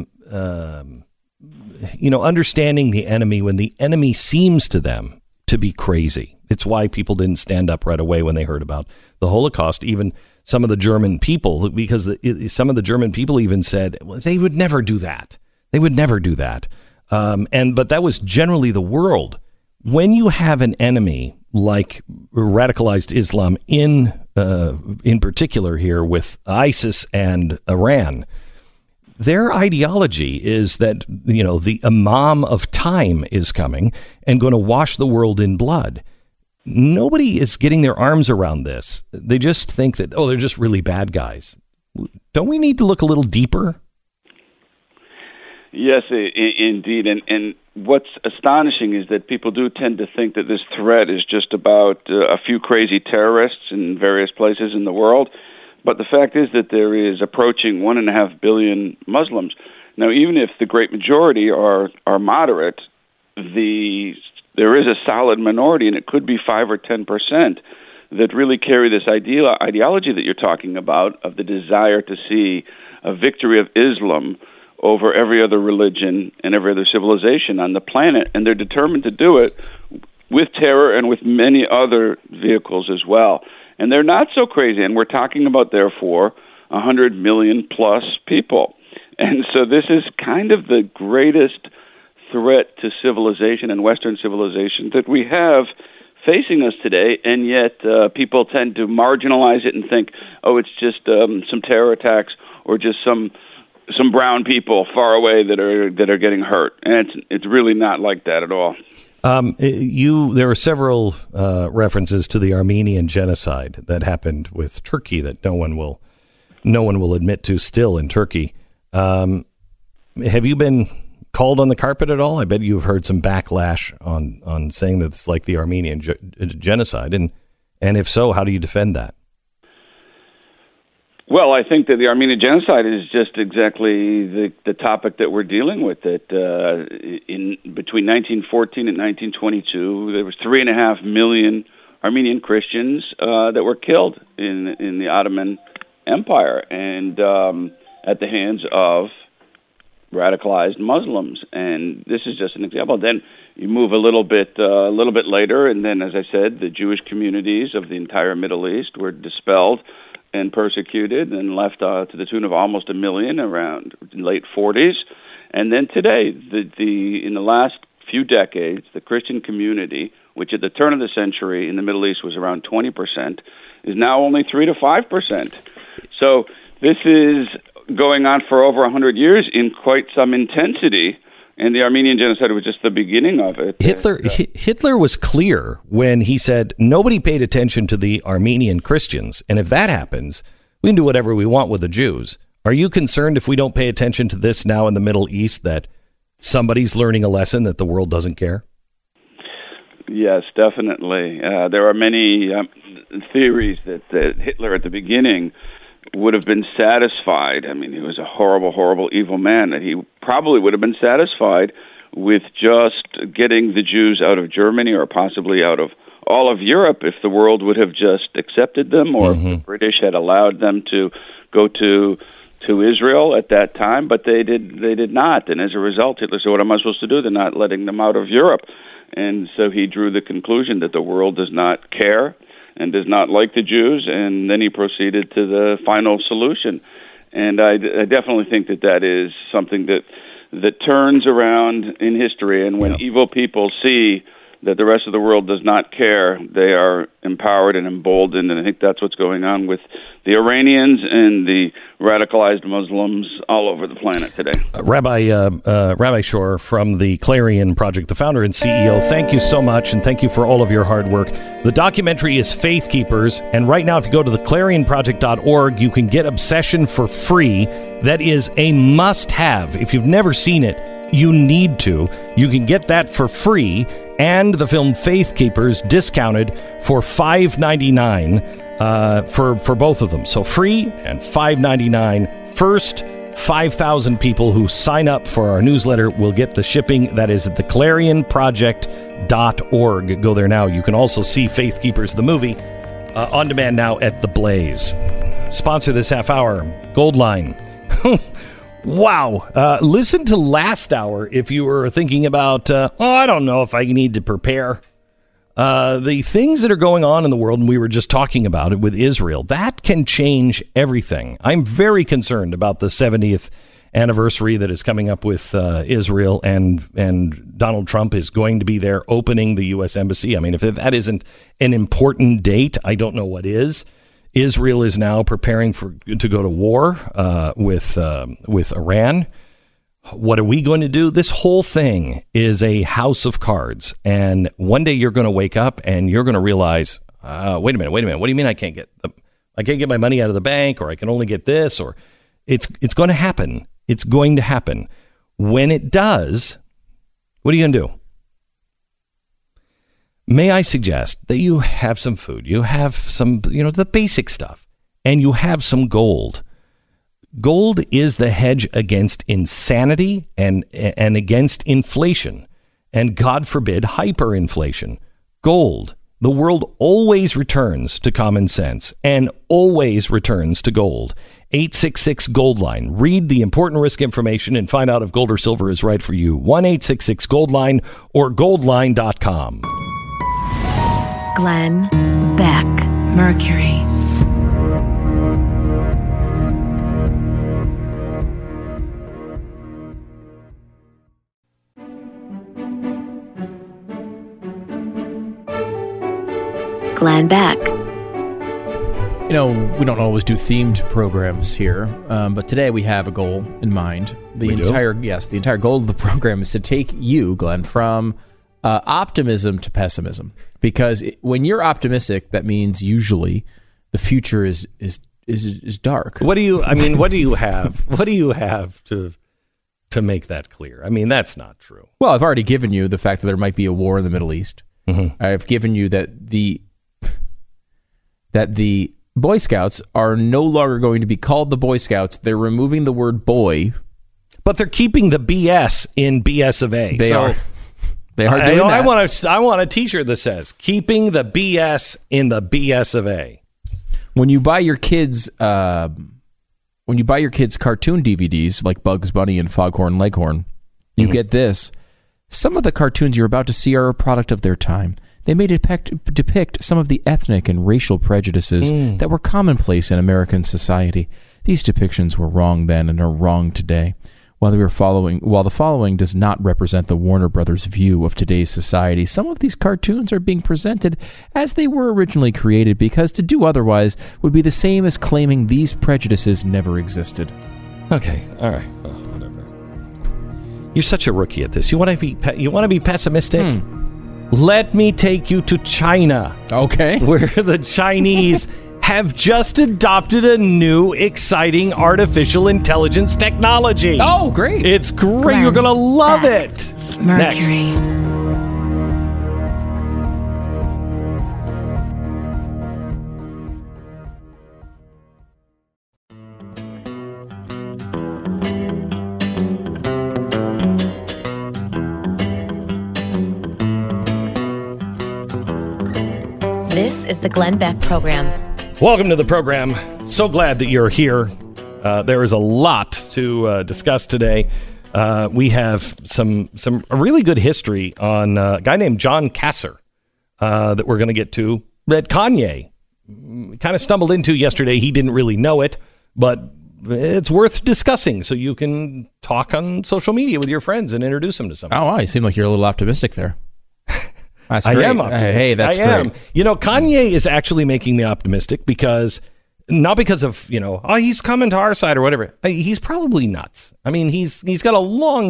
understanding the enemy when the enemy seems to them to be crazy. It's why people didn't stand up right away when they heard about the Holocaust. Even some of the German people, because some of the German people even said, well, they would never do that. They would never do that. But that was generally the world. When you have an enemy like radicalized Islam in particular here with ISIS and Iran, their ideology is that, the Imam of time is coming and going to wash the world in blood. Nobody is getting their arms around this. They just think that, they're just really bad guys. Don't we need to look a little deeper? Yes, indeed. And what's astonishing is that people do tend to think that this threat is just about a few crazy terrorists in various places in the world. But the fact is that there is approaching 1.5 billion Muslims. Now, even if the great majority are moderate, there is a solid minority, and it could be 5 or 10%, that really carry this ideology that you're talking about, of the desire to see a victory of Islam over every other religion and every other civilization on the planet. And they're determined to do it with terror and with many other vehicles as well. And they're not so crazy. And we're talking about, therefore, 100 million plus people. And so this is kind of the greatest threat to civilization and Western civilization that we have facing us today. And yet people tend to marginalize it and think, it's just some terror attacks or just some brown people far away that are getting hurt, and it's really not like that at all. There are several references to the Armenian genocide that happened with Turkey that no one will admit to still in Turkey. Have you been called on the carpet at all? I bet you've heard some backlash on saying that it's like the Armenian genocide, and if so, how do you defend that? Well, I think that the Armenian genocide is just exactly the topic that we're dealing with. That between 1914 and 1922, there was 3.5 million Armenian Christians that were killed in the Ottoman Empire, and at the hands of radicalized Muslims. And this is just an example. Then you move a little bit later, and then, as I said, the Jewish communities of the entire Middle East were dispelled and persecuted and left to the tune of almost 1 million around the late 40s. And then today, in the last few decades, the Christian community, which at the turn of the century in the Middle East was around 20%, is now only 3 to 5%. So this is going on for over 100 years in quite some intensity. And the Armenian genocide was just the beginning of it. Hitler was clear when he said nobody paid attention to the Armenian Christians. And if that happens, we can do whatever we want with the Jews. Are you concerned if we don't pay attention to this now in the Middle East that somebody's learning a lesson that the world doesn't care? Yes, definitely. There are many theories that Hitler at the beginning would have been satisfied. I mean, he was a horrible, horrible, evil man, that he probably would have been satisfied with just getting the Jews out of Germany or possibly out of all of Europe if the world would have just accepted them, or if the British had allowed them to go to Israel at that time, but they did not. And as a result, Hitler said, what am I supposed to do? They're not letting them out of Europe. And so he drew the conclusion that the world does not care and does not like the Jews, and then he proceeded to the final solution. And I definitely think that is something that turns around in history, and when evil people see that the rest of the world does not care, they are empowered and emboldened, and I think that's what's going on with the Iranians and the radicalized Muslims all over the planet today. Rabbi Shore from the Clarion Project, the founder and CEO, thank you so much, and thank you for all of your hard work. The documentary is Faith Keepers, and right now if you go to theclarionproject.org, you can get Obsession for free. That is a must-have. If you've never seen it, you need to. You can get that for free, and the film Faith Keepers discounted for $5.99 for both of them. So free and $5.99. First 5,000 people who sign up for our newsletter will get the shipping. That is at theclarionproject.org. Go there now. You can also see Faith Keepers, the movie, on demand now at The Blaze. Sponsor this half hour, Goldline. Wow. Listen to last hour if you were thinking about, I don't know if I need to prepare. The things that are going on in the world, and we were just talking about it with Israel, that can change everything. I'm very concerned about the 70th anniversary that is coming up with Israel, and Donald Trump is going to be there opening the U.S. Embassy. I mean, if that isn't an important date, I don't know what is. Israel is now preparing to go to war with Iran. What are we going to do? This whole thing is a house of cards. And one day you're going to wake up and you're going to realize, wait a minute. What do you mean I can't get my money out of the bank, or I can only get this, or it's going to happen. It's going to happen. When it does, what are you going to do? May I suggest that you have some food, you have some, the basic stuff, and you have some gold. Gold is the hedge against insanity and against inflation, and God forbid hyperinflation. Gold. The world always returns to common sense and always returns to gold. 866 Gold Line. Read the important risk information and find out if gold or silver is right for you. 1-866 Gold Line or goldline.com. Glenn Beck, Mercury. Glenn Beck. We don't always do themed programs here, but today we have a goal in mind. The entire goal of the program is to take you, Glenn, from optimism to pessimism. Because when you're optimistic, that means usually the future is dark. What do you have? What do you have to make that clear? I mean, that's not true. Well, I've already given you the fact that there might be a war in the Middle East. Mm-hmm. I've given you that the Boy Scouts are no longer going to be called the Boy Scouts. They're removing the word boy. But they're keeping the BS in BS of A. They are. They are doing that. I want a T-shirt that says "Keeping the BS in the BS of A." When you buy your kids, cartoon DVDs like Bugs Bunny and Foghorn Leghorn, you get this. Some of the cartoons you're about to see are a product of their time. They may depict some of the ethnic and racial prejudices that were commonplace in American society. These depictions were wrong then and are wrong today. While the following does not represent the Warner Brothers view of today's society, some of these cartoons are being presented as they were originally created, because to do otherwise would be the same as claiming these prejudices never existed. Okay, all right, well, whatever. You're such a rookie at this. You want to be pessimistic? Let me take you to China. Okay, where the Chinese have just adopted a new, exciting artificial intelligence technology. Oh, great. It's great. Glenn You're going to love it. Mercury. Next. is the Glenn Beck Program. Welcome to the program. So glad that you're here. There is a lot to discuss today. We have a really good history on a guy named John Kasser that we're going to get to, that Kanye kind of stumbled into yesterday. He didn't really know it, but it's worth discussing so you can talk on social media with your friends and introduce them to something. Oh, wow. You seem like you're a little optimistic there. That's great. I am optimistic. Hey, that's great. I am. You know, Kanye is actually making me optimistic because, not because of, he's coming to our side or whatever. He's probably nuts. I mean, he's got a long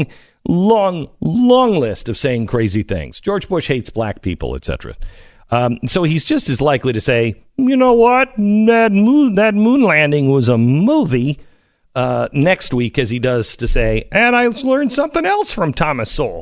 list of saying crazy things. George Bush hates black people, etc. So he's just as likely to say, you know what, that moon landing was a movie next week as he does to say, and I learned something else from Thomas Sowell.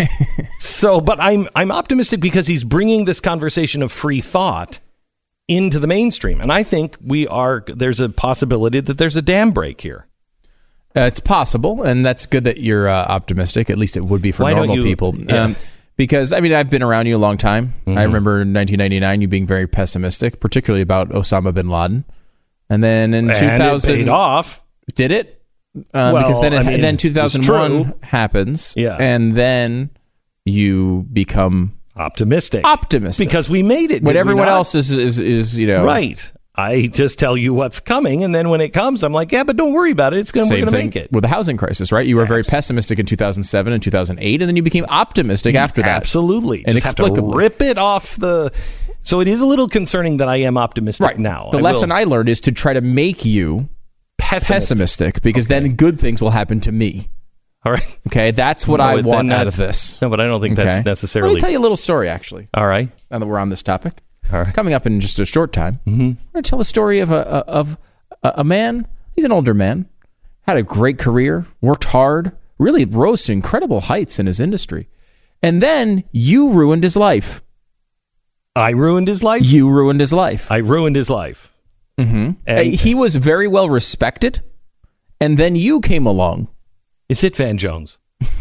But I'm optimistic because he's bringing this conversation of free thought into the mainstream. And I think there's a possibility that there's a dam break here. It's possible, and that's good that you're optimistic. At least it would be for normal people. Yeah. Because, I've been around you a long time. Mm-hmm. I remember in 1999 you being very pessimistic, particularly about Osama bin Laden. And then in 2000... it paid off. Did it? Because then 2001 happens. Yeah. And then you become... Optimistic. Because we made it. When everyone else is Right. I just tell you what's coming, and then when it comes, I'm like, yeah, but don't worry about it. We're going to make it. With the housing crisis, right? You were very pessimistic in 2007 and 2008, and then you became optimistic after that. Absolutely. Inexplicably. Just have to rip it off the... So it is a little concerning that I am optimistic now. The lesson I learned is to try to make you pessimistic because then good things will happen to me. All right. Okay, that's what I want out of this. No, but I don't think that's necessarily... Let me tell you a little story, actually. All right. Now that we're on this topic. All right. Coming up in just a short time, we're going to tell the story of a man. He's an older man, had a great career, worked hard, really rose to incredible heights in his industry. And then you ruined his life. I ruined his life? You ruined his life. I ruined his life. Mm-hmm. And he was very well respected, and then you came along. Is it Van Jones?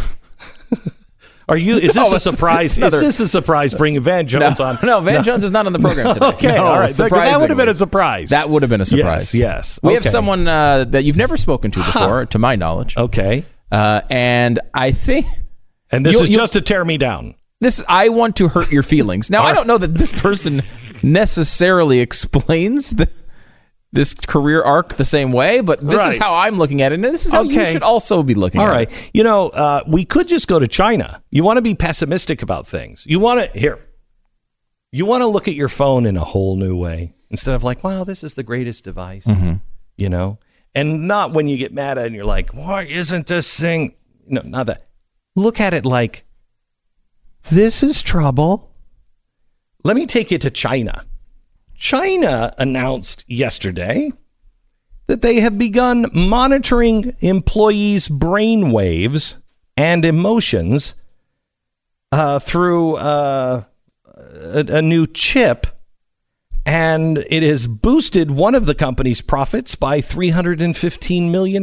Is this a surprise? Is this a surprise bringing Van Jones on? No, Van Jones is not on the program today. Okay, all right. That would have been a surprise. That would have been a surprise. Yes. We have someone that you've never spoken to before, to my knowledge. Okay. And I think... And this is just to tear me down. I want to hurt your feelings. Now, I don't know that this person necessarily explains this career arc the same way, but this is how I'm looking at it, and this is how you should also be looking at it. All right. We could just go to China. You want to be pessimistic about things. You want to look at your phone in a whole new way instead of like, wow, this is the greatest device, and not when you get mad at it and you're like, why isn't this thing? No, not that. Look at it like, this is trouble. Let me take you to China. China announced yesterday that they have begun monitoring employees' brain waves and emotions through a new chip, and it has boosted one of the company's profits by $315 million.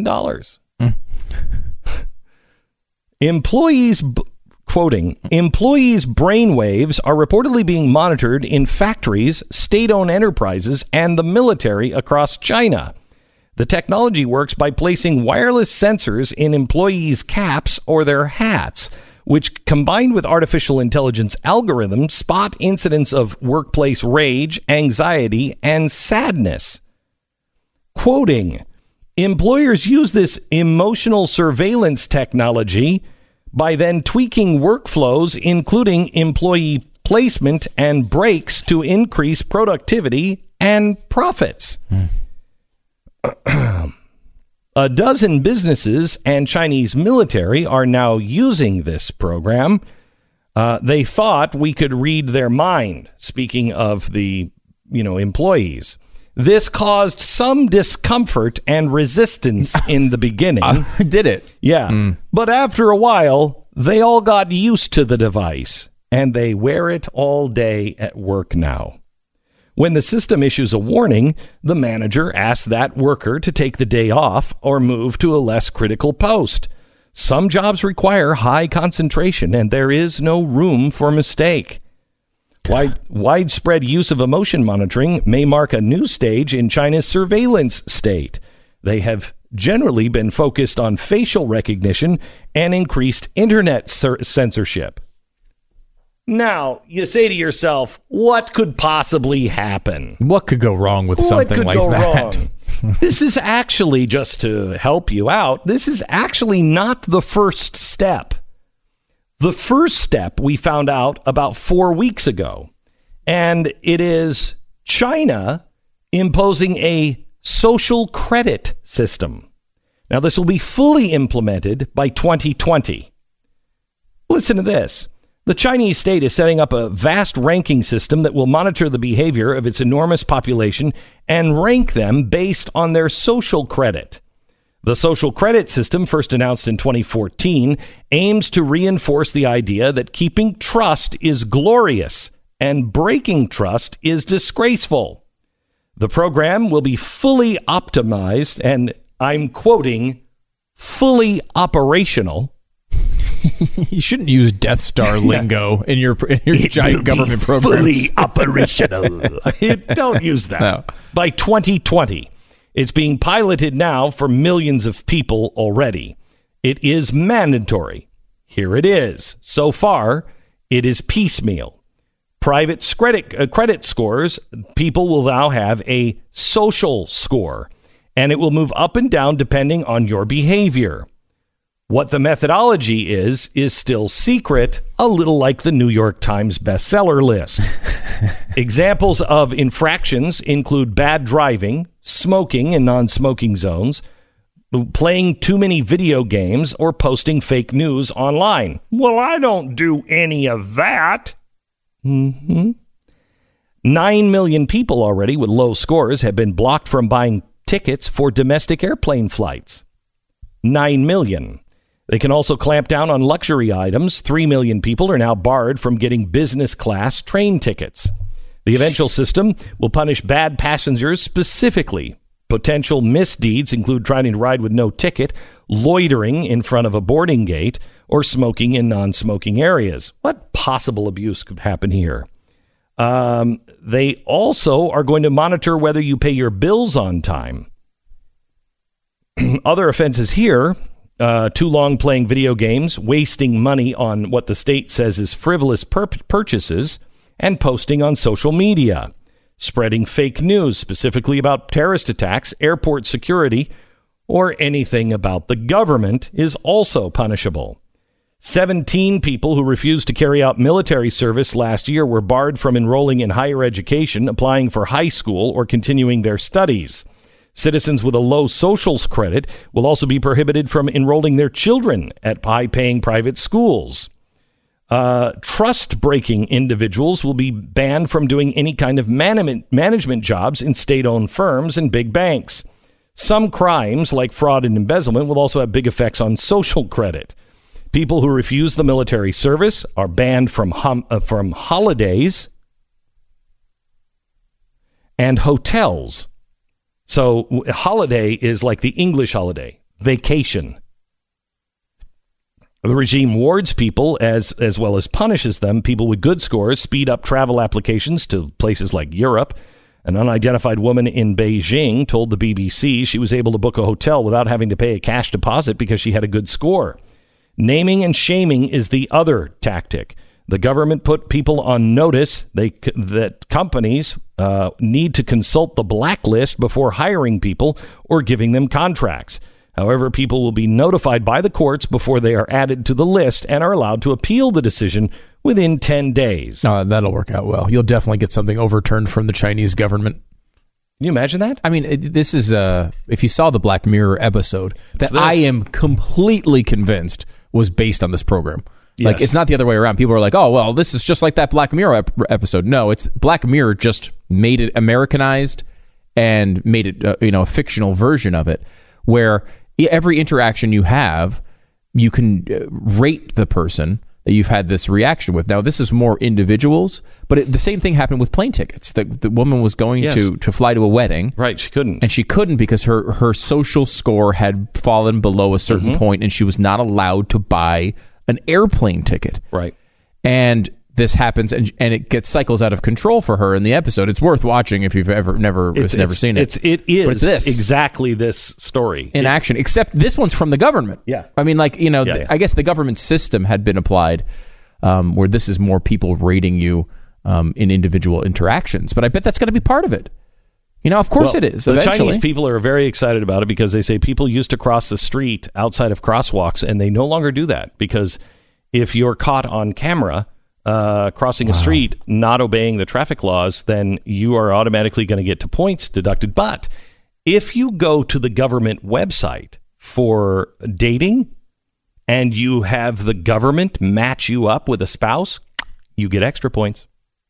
Employees' brainwaves are reportedly being monitored in factories, state-owned enterprises, and the military across China. The technology works by placing wireless sensors in employees' caps or their hats, which, combined with artificial intelligence algorithms, spot incidents of workplace rage, anxiety, and sadness. Quoting, employers use this emotional surveillance technology by then tweaking workflows, including employee placement and breaks, to increase productivity and profits. A dozen businesses and Chinese military are now using this program. They thought we could read their mind, speaking of the, employees. This caused some discomfort and resistance in the beginning. Did it? Yeah. But after a while, they all got used to the device, and they wear it all day at work now. When the system issues a warning, the manager asks that worker to take the day off or move to a less critical post. Some jobs require high concentration, and there is no room for mistake. Widespread use of emotion monitoring may mark a new stage in China's surveillance state. They have generally been focused on facial recognition and increased internet censorship. Now, you say to yourself, what could possibly happen? What could go wrong with something like that? This is actually, just to help you out, this is actually not the first step. The first step we found out about 4 weeks ago, and it is China imposing a social credit system. Now, this will be fully implemented by 2020. Listen to this. The Chinese state is setting up a vast ranking system that will monitor the behavior of its enormous population and rank them based on their social credit. The social credit system, first announced in 2014, aims to reinforce the idea that keeping trust is glorious and breaking trust is disgraceful. The program will be fully optimized, and I'm quoting, fully operational. You shouldn't use Death Star lingo in your giant government programs. Fully operational. Don't use that. No. By 2020. It's being piloted now for millions of people already. It is mandatory. Here it is. So far, it is piecemeal. Private credit scores, people will now have a social score, and it will move up and down depending on your behavior. What the methodology is still secret, a little like the New York Times bestseller list. Examples of infractions include bad driving, smoking in non-smoking zones, playing too many video games, or posting fake news online. Well, I don't do any of that. 9 million people already with low scores have been blocked from buying tickets for domestic airplane flights. 9 million. They can also clamp down on luxury items. 3 million people are now barred from getting business class train tickets. The eventual system will punish bad passengers specifically. Potential misdeeds include trying to ride with no ticket, loitering in front of a boarding gate, or smoking in non-smoking areas. What possible abuse could happen here? They also are going to monitor whether you pay your bills on time. Other offenses here: too long playing video games, wasting money on what the state says is frivolous purchases, and posting on social media. Spreading fake news, specifically about terrorist attacks, airport security, or anything about the government is also punishable. 17 people who refused to carry out military service last year were barred from enrolling in higher education, applying for high school, or continuing their studies. Citizens with a low social credit will also be prohibited from enrolling their children at high-paying private schools. Trust-breaking individuals will be banned from doing any kind of management jobs in state-owned firms and big banks. Some crimes, like fraud and embezzlement, will also have big effects on social credit. People who refuse the military service are banned from holidays and hotels. So holiday is like the English holiday, vacation. The regime wards people as well as punishes them. People with good scores speed up travel applications to places like Europe. An unidentified woman in Beijing told the BBC she was able to book a hotel without having to pay a cash deposit because she had a good score. Naming and shaming is the other tactic. The government put people on notice that companies need to consult the blacklist before hiring people or giving them contracts. However, people will be notified by the courts before they are added to the list and are allowed to appeal the decision within 10 days. That'll work out well. You'll definitely get something overturned from the Chinese government. Can you imagine that? I mean, this is, if you saw the Black Mirror episode, that I am completely convinced was based on this program. Yes. Like, it's not the other way around. People are like, oh, well, this is just like that Black Mirror episode. No, it's Black Mirror just made it Americanized and made it, a fictional version of it, where every interaction you have, you can rate the person that you've had this reaction with. Now, this is more individuals, but the same thing happened with plane tickets. The woman was going to fly to a wedding. Right, she couldn't. And she couldn't because her social score had fallen below a certain point, and she was not allowed to buy an airplane ticket. Right. And this happens, and it gets cycles out of control for her in the episode. It's worth watching if you've never seen it. It is but it's this. Exactly this story in action, except this one's from the government. Yeah. I mean, like, I guess the government system had been applied where this is more people rating you in individual interactions. But I bet that's going to be part of it. Of course it is. The eventually. Chinese people are very excited about it because they say people used to cross the street outside of crosswalks, and they no longer do that because if you're caught on camera crossing a street, not obeying the traffic laws, then you are automatically going to get points deducted. But if you go to the government website for dating and you have the government match you up with a spouse, you get extra points.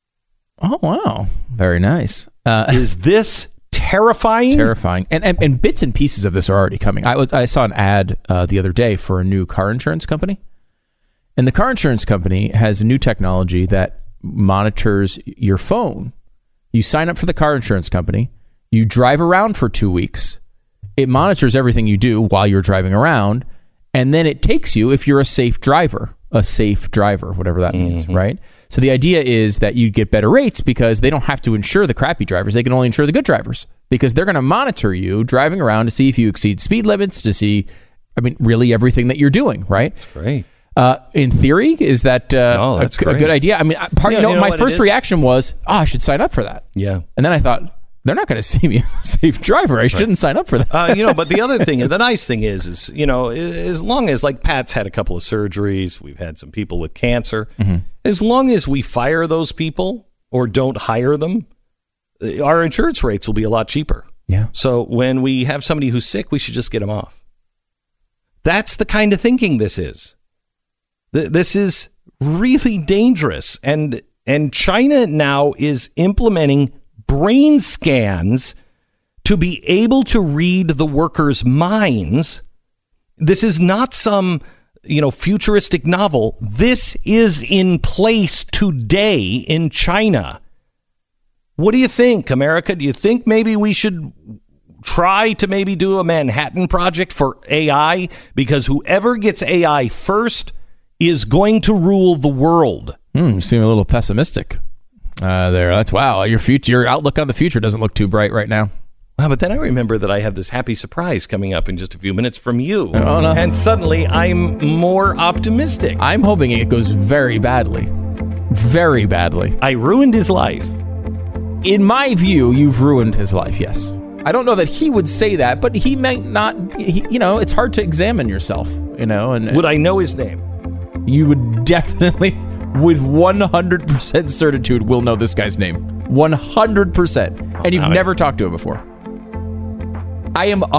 Oh, wow. Very nice. Is this terrifying? Terrifying. And bits and pieces of this are already coming. I saw an ad the other day for a new car insurance company. And the car insurance company has a new technology that monitors your phone. You sign up for the car insurance company. You drive around for 2 weeks. It monitors everything you do while you're driving around. And then it takes you if you're a safe driver, whatever that means, right? So the idea is that you get better rates because they don't have to insure the crappy drivers. They can only insure the good drivers because they're going to monitor you driving around to see if you exceed speed limits, to see, really everything that you're doing, right? That's great. In theory, is that a good idea? I mean, my first reaction was, I should sign up for that. Yeah. And then I thought, they're not going to see me as a safe driver. I shouldn't sign up for that. But the other thing, the nice thing is, as long as, like, Pat's had a couple of surgeries, we've had some people with cancer, as long as we fire those people or don't hire them, our insurance rates will be a lot cheaper. Yeah. So when we have somebody who's sick, we should just get them off. That's the kind of thinking this is. This is really dangerous. And China now is implementing brain scans to be able to read the workers' minds. This is not some, futuristic novel. This is in place today in China. What do you think, America? Do you think maybe we should try to maybe do a Manhattan Project for AI? Because whoever gets AI first is going to rule the world. You seem a little pessimistic there. That's wow. Your outlook on the future doesn't look too bright right now. But then I remember that I have this happy surprise coming up in just a few minutes from you. Oh, no. And suddenly I'm more optimistic. I'm hoping it goes very badly. Very badly. I ruined his life. In my view, you've ruined his life, yes. I don't know that he would say that, but he might not. It's hard to examine yourself, And would I know his name? You would definitely, with 100% certitude, will know this guy's name. 100%. And you've never talked to him before. I am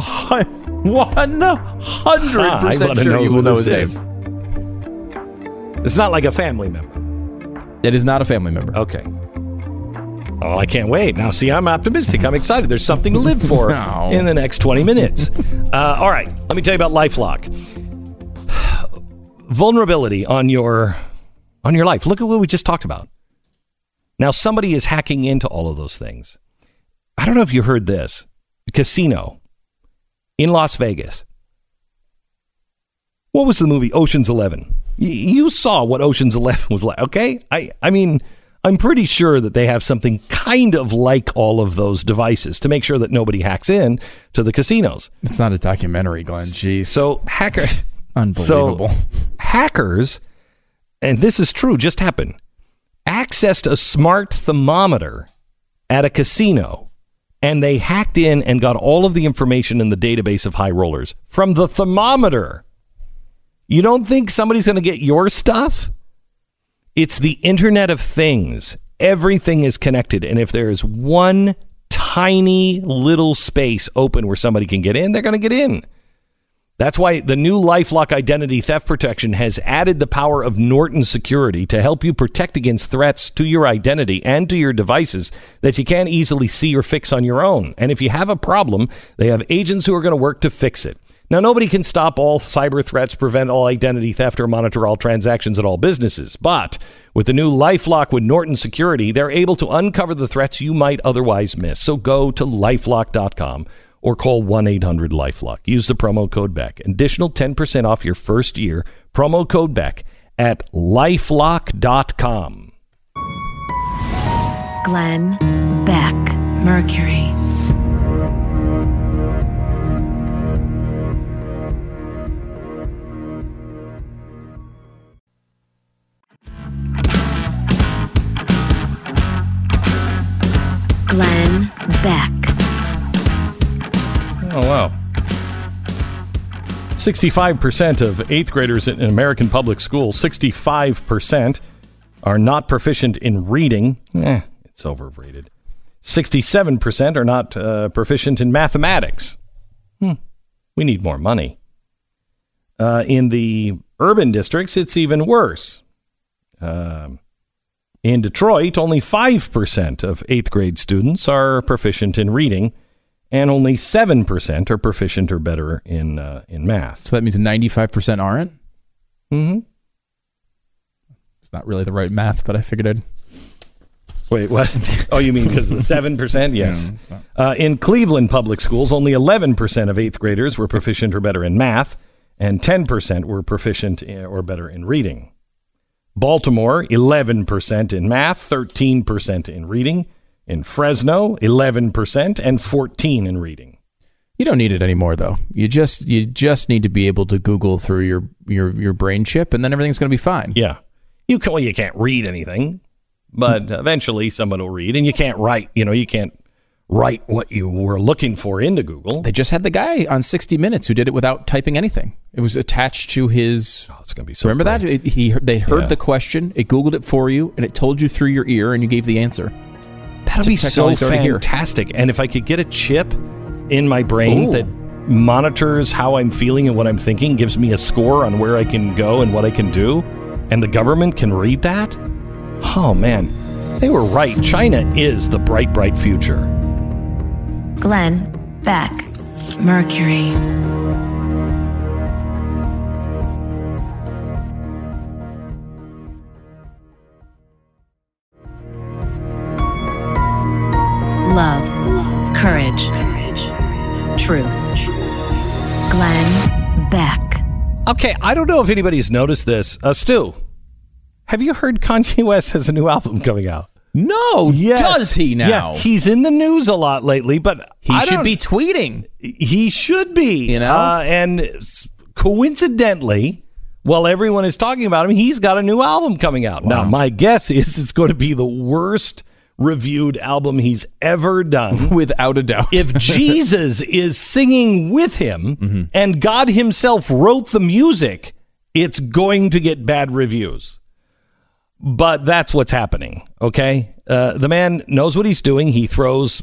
100% sure you will know his name. It's not like a family member. It is not a family member. Okay. Oh, I can't wait. Now, see, I'm optimistic. I'm excited. There's something to live for in the next 20 minutes. All right. Let me tell you about LifeLock. Vulnerability on your life. Look at what we just talked about. Now, somebody is hacking into all of those things. I don't know if you heard this. Casino in Las Vegas. What was the movie Ocean's 11? You saw what Ocean's 11 was like, okay? I mean, I'm pretty sure that they have something kind of like all of those devices to make sure that nobody hacks in to the casinos. It's not a documentary, Glenn. Jeez. So hackers... Unbelievable. So, hackers, and this is true, just happened, accessed a smart thermometer at a casino, and they hacked in and got all of the information in the database of high rollers from the thermometer. You don't think somebody's going to get your stuff? It's the Internet of Things. Everything is connected, and if there is one tiny little space open where somebody can get in, they're going to get in. That's why the new LifeLock Identity Theft Protection has added the power of Norton Security to help you protect against threats to your identity and to your devices that you can't easily see or fix on your own. And if you have a problem, they have agents who are going to work to fix it. Now, nobody can stop all cyber threats, prevent all identity theft, or monitor all transactions at all businesses. But with the new LifeLock with Norton Security, they're able to uncover the threats you might otherwise miss. So go to LifeLock.com. or call 1-800-LifeLock. Use the promo code BECK. Additional 10% off your first year. Promo code BECK at LifeLock.com. Glenn Beck, Mercury. Glenn Beck. Oh, wow. 65% of 8th graders in American public schools, 65% are not proficient in reading. It's overrated. 67% are not proficient in mathematics. We need more money. In the urban districts, it's even worse. In Detroit, only 5% of 8th grade students are proficient in reading, and only 7% are proficient or better in math. So that means 95% aren't? Mm-hmm. It's not really the right math, but I figured I'd... Wait, what? Oh, you mean because of the 7%? Yes. In Cleveland public schools, only 11% of 8th graders were proficient or better in math, and 10% were proficient or better in reading. Baltimore, 11% in math, 13% in reading. In Fresno, 11% and 14% in reading. You don't need it anymore, though. You just need to be able to Google through your brain chip, and then everything's going to be fine. Yeah, you can't read anything, but eventually someone will read, and you can't write. You can't write what you were looking for into Google. They just had the guy on 60 Minutes who did it without typing anything. It was attached to his... Oh, it's going to be so Remember great. that? They heard the question, it Googled it for you, and it told you through your ear, and you gave the answer. That'd be so fantastic. And if I could get a chip in my brain that monitors how I'm feeling and what I'm thinking, gives me a score on where I can go and what I can do, and the government can read that, oh, man, they were right. China is the bright, bright future. Glenn Beck, Mercury. Love, courage, truth. Glenn Beck. Okay, I don't know if anybody's noticed this. Stu, have you heard Kanye West has a new album coming out? No, yes. Does he now? Yeah, he's in the news a lot lately, but he should be tweeting. He should be. And coincidentally, while everyone is talking about him, he's got a new album coming out. Wow. Now, my guess is it's going to be the worst reviewed album he's ever done. Without a doubt. If Jesus is singing with him and God himself wrote the music, it's going to get bad reviews. But that's what's happening, okay? The man knows what he's doing. He throws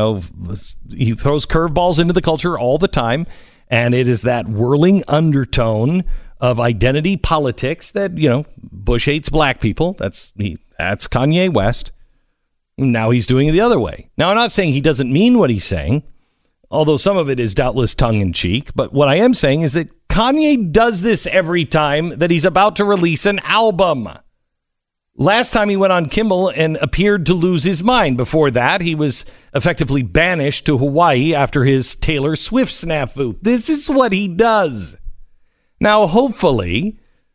curveballs into the culture all the time, and it is that whirling undertone of identity politics that, Bush hates black people. That's Kanye West. Now he's doing it the other way. Now, I'm not saying he doesn't mean what he's saying, although some of it is doubtless tongue-in-cheek. But what I am saying is that Kanye does this every time that he's about to release an album. Last time he went on Kimmel and appeared to lose his mind. Before that, he was effectively banished to Hawaii after his Taylor Swift snafu. This is what he does. Now, hopefully,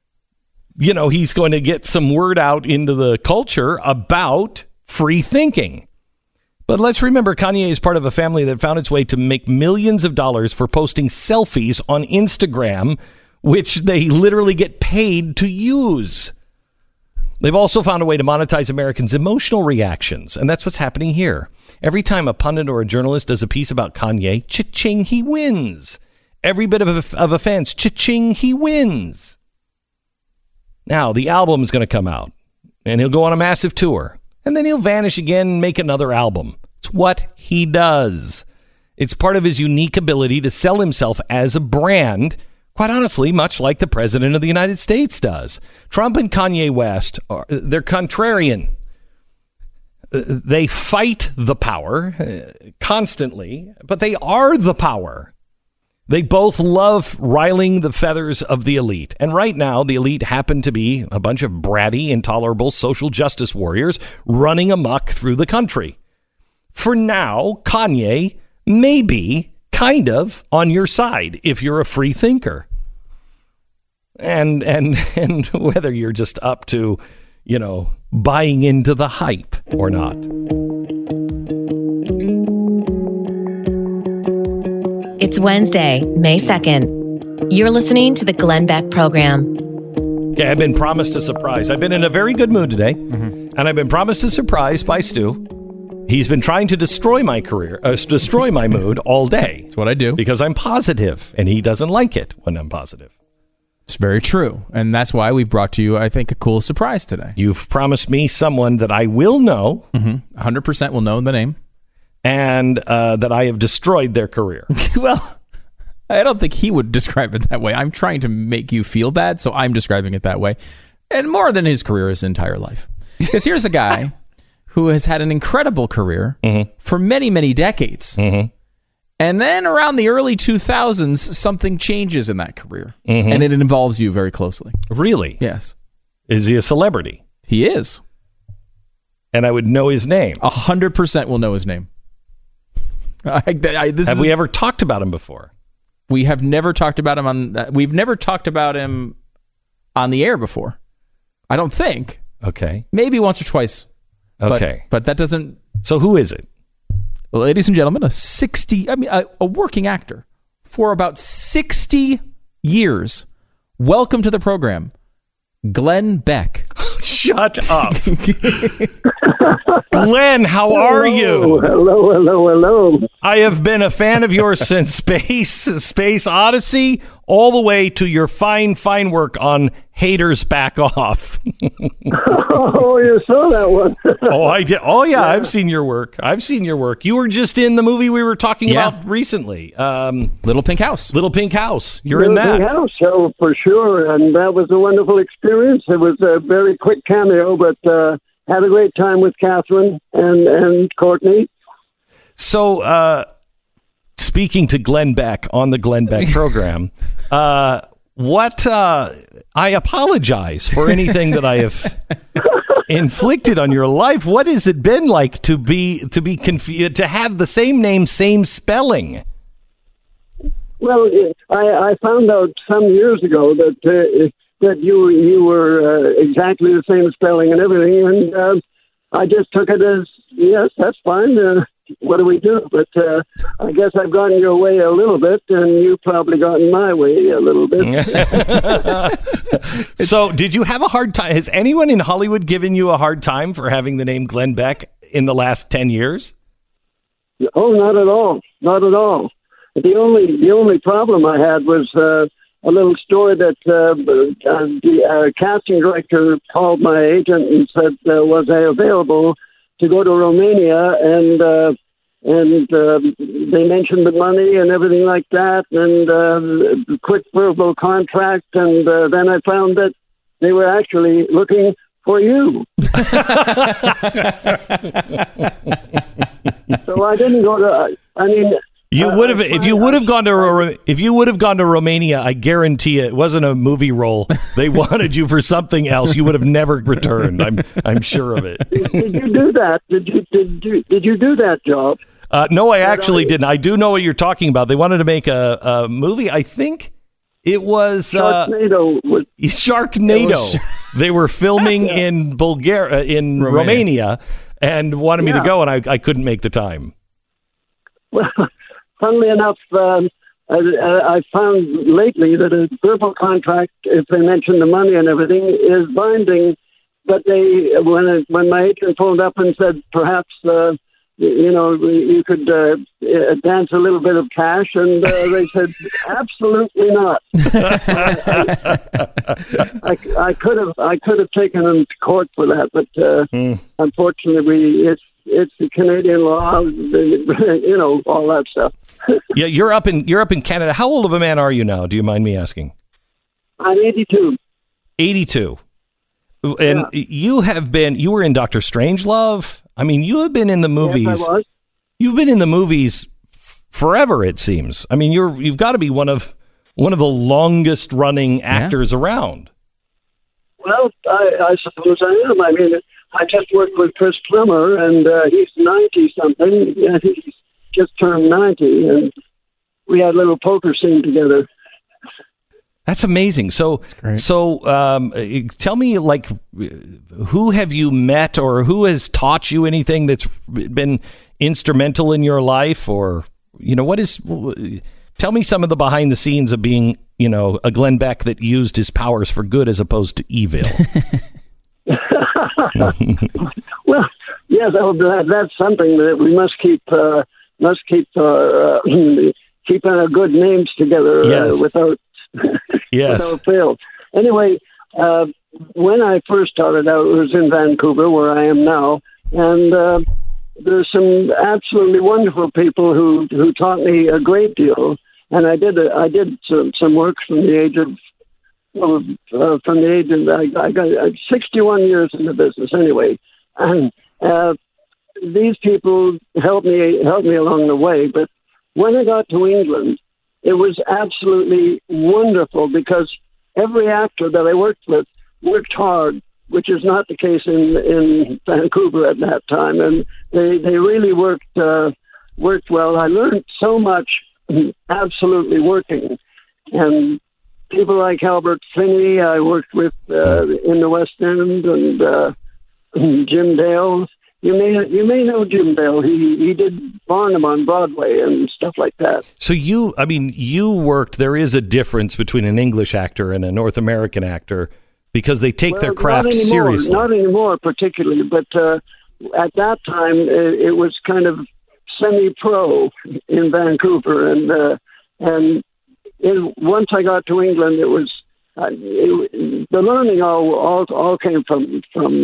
he's going to get some word out into the culture about free thinking. But let's remember, Kanye is part of a family that found its way to make millions of dollars for posting selfies on Instagram, which they literally get paid to use. They've also found a way to monetize Americans' emotional reactions, and that's what's happening here. Every time a pundit or a journalist does a piece about Kanye, cha-ching, he wins. Every bit of offense, cha-ching, he wins. Now, the album is going to come out, and he'll go on a massive tour, and then he'll vanish again and make another album. It's what he does. It's part of his unique ability to sell himself as a brand, quite honestly, much like the president of the United States does. Trump and Kanye West, they're contrarian. They fight the power constantly, but they are the power. They both love riling the feathers of the elite. And right now, the elite happen to be a bunch of bratty, intolerable social justice warriors running amok through the country. For now, Kanye may be kind of on your side if you're a free thinker. And whether you're just up to, buying into the hype or not. It's Wednesday, May 2nd. You're listening to the Glenn Beck Program. Okay, I've been promised a surprise. I've been in a very good mood today, and I've been promised a surprise by Stu. He's been trying to destroy my career, destroy my mood all day. That's what I do. Because I'm positive, and he doesn't like it when I'm positive. It's very true, and that's why we've brought to you, I think, a cool surprise today. You've promised me someone that I will know. 100% will know the name. And that I have destroyed their career. Well, I don't think he would describe it that way. I'm trying to make you feel bad, so I'm describing it that way. And more than his career, his entire life. Because here's a guy who has had an incredible career for many, many decades. And then around the early 2000s, something changes in that career. And it involves you very closely. Really? Yes. Is he a celebrity? He is. And I would know his name. 100% will know his name. Have we ever talked about him before? We have never talked about him we've never talked about him on the air before. I don't think. Okay. Maybe once or twice. Okay. But that doesn't. So who is it? Well, ladies and gentlemen, a working actor for about 60 years. Welcome to the program, Glenn Beck. Shut up. Glenn, how are you? Hello. I have been a fan of yours since Space Odyssey, all the way to your fine work on Haters Back Off. Oh, you saw that one. Oh, I did. Oh, yeah, I've seen your work. You were just in the movie we were talking about recently. Little Pink House. You're in that. Little Pink House, so for sure. And that was a wonderful experience. It was a very quick cameo, but had a great time with Catherine and Courtney. So, speaking to Glenn Beck on the Glenn Beck program, I apologize for anything that I have inflicted on your life. What has it been like to be confused, to have the same name, same spelling? Well, I found out some years ago that you were exactly the same spelling and everything, and I just took it as, yes, that's fine. What do we do? But I guess I've gotten your way a little bit, and you've probably gotten my way a little bit. So did you have a hard time? Has anyone in Hollywood given you a hard time for having the name Glenn Beck in the last 10 years? Oh, not at all. Not at all. The only problem I had was a little story that the casting director called my agent and said, was I available to go to Romania, and they mentioned the money and everything like that, and quick verbal contract, and then I found that they were actually looking for you. So I didn't go to. I mean. You would have if you would have gone to Romania. I guarantee it wasn't a movie role. They wanted you for something else. You would have never returned. I'm sure of it. Did you do that? Did you do that job? No, I actually didn't. I do know what you're talking about. They wanted to make a movie. I think it was Sharknado. Sharknado. They were filming in Bulgaria, in Romania, and wanted me to go, and I couldn't make the time. Well. Funnily enough, I found lately that a verbal contract, if they mention the money and everything, is binding. But when my agent phoned up and said perhaps you could advance a little bit of cash, and they said absolutely not. I could have taken them to court for that, but unfortunately, it's the Canadian law, all that stuff. Yeah, you're up in Canada. How old of a man are you now? Do you mind me asking? I'm 82. 82. And you were in Dr. Strangelove. I mean, you have been in the movies. Yes, I was. You've been in the movies forever, it seems. I mean, you've got to be one of the longest running actors around. Well, I suppose I am. I mean, I just worked with Chris Plummer, and he's 90-something. Yeah, he's just turned 90, and we had a little poker scene together. That's amazing. So tell me, like, who have you met or who has taught you anything that's been instrumental in your life, or, tell me some of the behind the scenes of being, a Glenn Beck that used his powers for good as opposed to evil. Well, yeah, that's something that we must keep keeping our good names together without fail. Anyway, when I first started out, it was in Vancouver, where I am now, and there's some absolutely wonderful people who taught me a great deal. And I did some work from the age of I got 61 years in the business anyway, and these people helped me along the way. But when I got to England, it was absolutely wonderful because every actor that I worked with worked hard, which is not the case in Vancouver at that time, and they really worked well. I learned so much absolutely working, and people like Albert Finney I worked with in the West End, and Jim Dale. You may know Jim Dale. He did Barnum on Broadway and stuff like that. So you worked. There is a difference between an English actor and a North American actor because they take their craft seriously. Not anymore, particularly, but at that time it was kind of semi-pro in Vancouver, and once I got to England, it was the learning all came from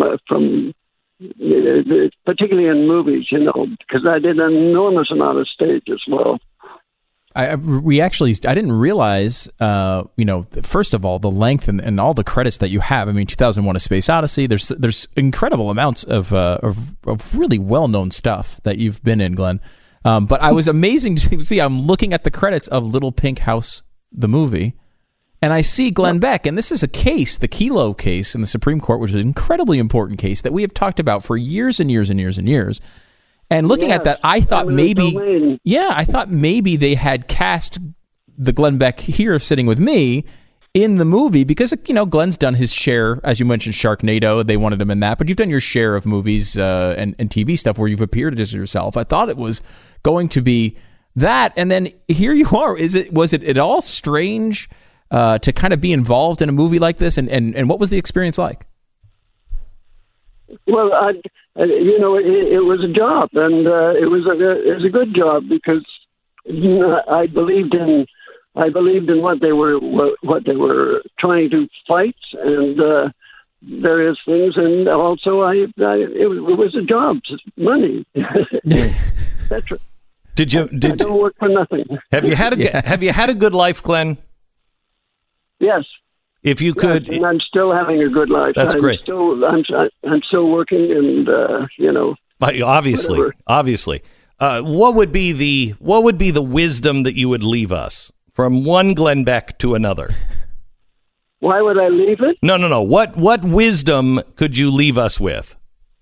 particularly in movies, because I did an enormous amount of stage as well. I didn't realize, first of all, the length and all the credits that you have. I mean, 2001: A Space Odyssey. There's incredible amounts of really well-known stuff that you've been in, Glenn. But I was amazing to see. I'm looking at the credits of Little Pink House, the movie, and I see Glenn Beck, and this is a case, the Kelo case in the Supreme Court, which is an incredibly important case that we have talked about for years and years and years and years. And looking at that, I thought maybe they had cast the Glenn Beck here sitting with me in the movie because, Glenn's done his share, as you mentioned, Sharknado. They wanted him in that, but you've done your share of movies and TV stuff where you've appeared as yourself. I thought it was going to be that, and then here you are. Was it at all strange to kind of be involved in a movie like this, and what was the experience like? Well, it was a job, and it was a good job because I believed in what they were trying to fight and various things, and also it was a job, money, etc. I don't work for nothing. Have you had a good life, Glenn? Yes. If you could, and I'm still having a good life. That's great. I'm still working, and obviously. What would be the wisdom that you would leave us from one Glenn Beck to another? Why would I leave it? No. What wisdom could you leave us with?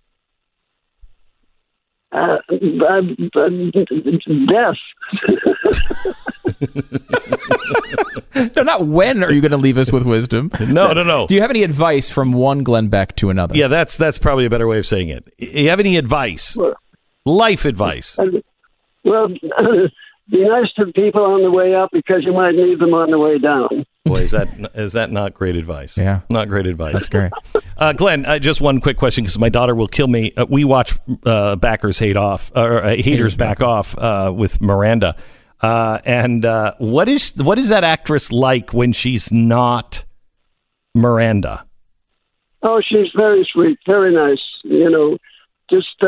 Death. No, not when are you going to leave us with wisdom. No. Do you have any advice from one Glenn Beck to another? Yeah, that's probably a better way of saying it. You have any advice? Life advice? Well, be nice to people on the way up because you might need them on the way down. Boy, is that not great advice? Yeah. Not great advice. That's great. Glenn, just one quick question because my daughter will kill me. We watch Haters Back Off with Miranda. And what is that actress like when she's not Miranda? Oh, she's very sweet, very nice. Just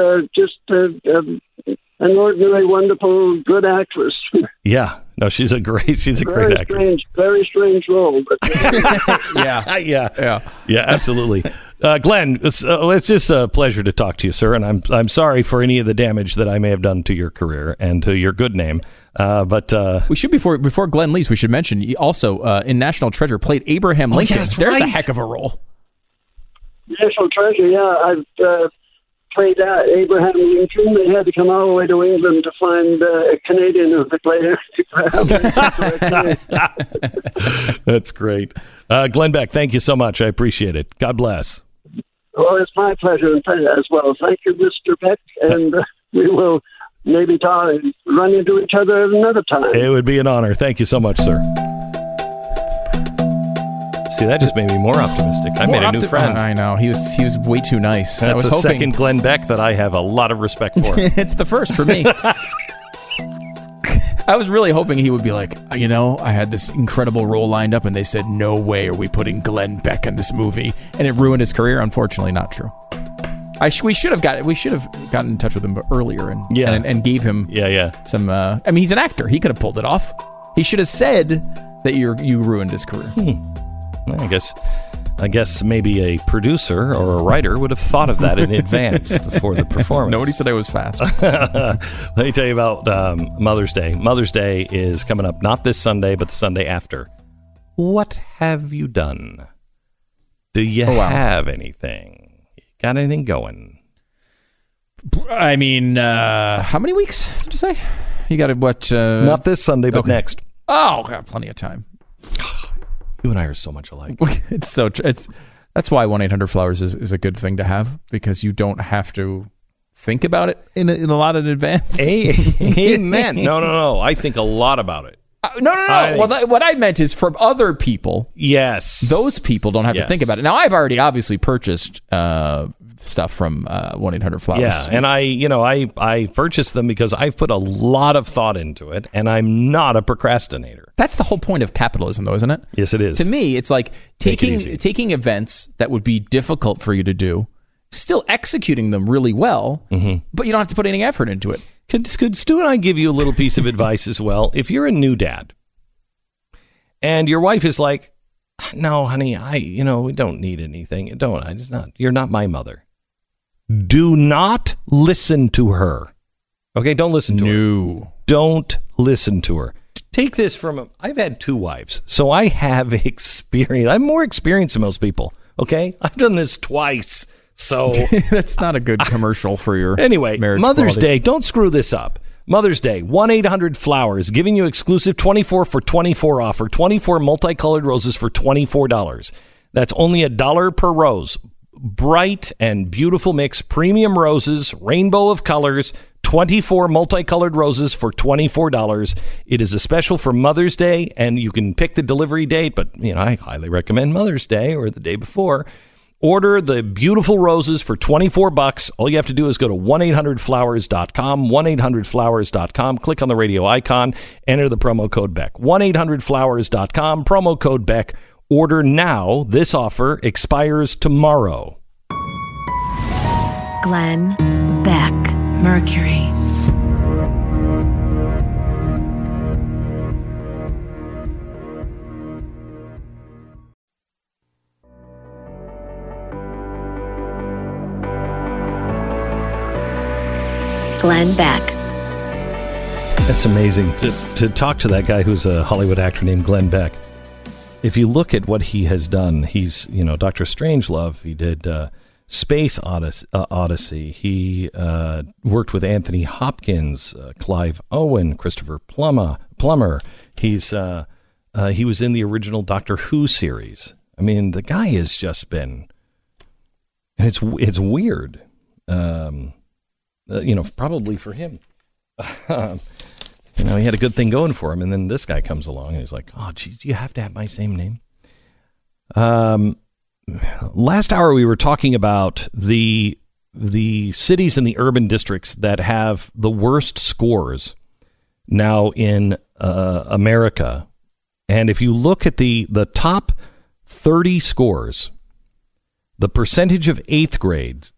an ordinary, wonderful, good actress. Yeah, no, she's a great actress. Very strange role, but yeah, absolutely. Glenn, it's just a pleasure to talk to you, sir, and I'm sorry for any of the damage that I may have done to your career and to your good name. But we should before Glenn leaves, we should mention he also in National Treasure played Abraham Lincoln. Yeah, There's a heck of a role. National Treasure, yeah. played Abraham Lincoln, they had to come all the way to England to find a Canadian who could play That's great. Glenn Beck, thank you so much. I appreciate it. God bless. Well, it's my pleasure as well. Thank you, Mr. Beck, and we will maybe run into each other at another time. It would be an honor. Thank you so much, sir. See, that just made me more optimistic. I made a new friend. I know. He was way too nice. That's I was the hoping... second Glenn Beck that I have a lot of respect for. It's the first for me. I was really hoping he would be like, I had this incredible role lined up, and they said, no way are we putting Glenn Beck in this movie. And it ruined his career. Unfortunately, not true. We should have gotten in touch with him earlier and gave him some. He's an actor. He could have pulled it off. He should have said that you ruined his career. I guess maybe a producer or a writer would have thought of that in advance before the performance. Nobody said I was fast. Let me tell you about Mother's Day. Mother's Day is coming up not this Sunday, but the Sunday after. What have you done? Do you have anything? Got anything going? I mean, how many weeks did you say? You got what? Not this Sunday, but next. Oh, got plenty of time. You and I are so much alike. That's why 1-800-Flowers is a good thing to have, because you don't have to think about it in a lot in advance. Amen. No. I think a lot about it. No. What I meant is from other people. Yes. Those people don't have to think about it. Now, I've already obviously purchased stuff from 1-800-Flowers. Yeah, and I purchased them because I've put a lot of thought into it, and I'm not a procrastinator. That's the whole point of capitalism, though, isn't it? Yes, it is. To me, it's like taking events that would be difficult for you to do, still executing them really well, but you don't have to put any effort into it. Could Stu and I give you a little piece of advice as well? If you're a new dad, and your wife is like, "No, honey, we don't need anything. You're not my mother." Do not listen to her. Okay, don't listen to her. Don't listen to her. Take this from I've had 2 wives, so I have experience. I have more experience than most people. Okay, I've done this twice, so that's not a good commercial for your anyway. Marriage Mother's quality. Day, don't screw this up. Mother's Day, 1-800-Flowers, giving you exclusive 24 for 24 offer, 24 multicolored roses for $24. That's only $1 per rose. Bright and beautiful mix, premium roses, rainbow of colors, 24 multicolored roses for $24. It is a special for Mother's Day, and you can pick the delivery date, but I highly recommend Mother's Day or the day before. Order the beautiful roses for $24. All you have to do is go to 1-800-Flowers.com, 1-800-Flowers.com, click on the radio icon, enter the promo code Beck. 1-800-Flowers.com, promo code Beck. Order now. This offer expires tomorrow. Glenn Beck, Mercury. Glenn Beck. That's amazing to talk to that guy who's a Hollywood actor named Glenn Beck. If you look at what he has done, he's, Dr. Strangelove. He did Space Odyssey. He worked with Anthony Hopkins, Clive Owen, Christopher Plummer. He was in the original Doctor Who series. I mean, the guy has just been, and it's weird, probably for him. He had a good thing going for him, and then this guy comes along, and he's like, "Oh, geez, you have to have my same name." Last hour we were talking about the cities and the urban districts that have the worst scores now in America, and if you look at the top 30 scores, the percentage of eighth graders,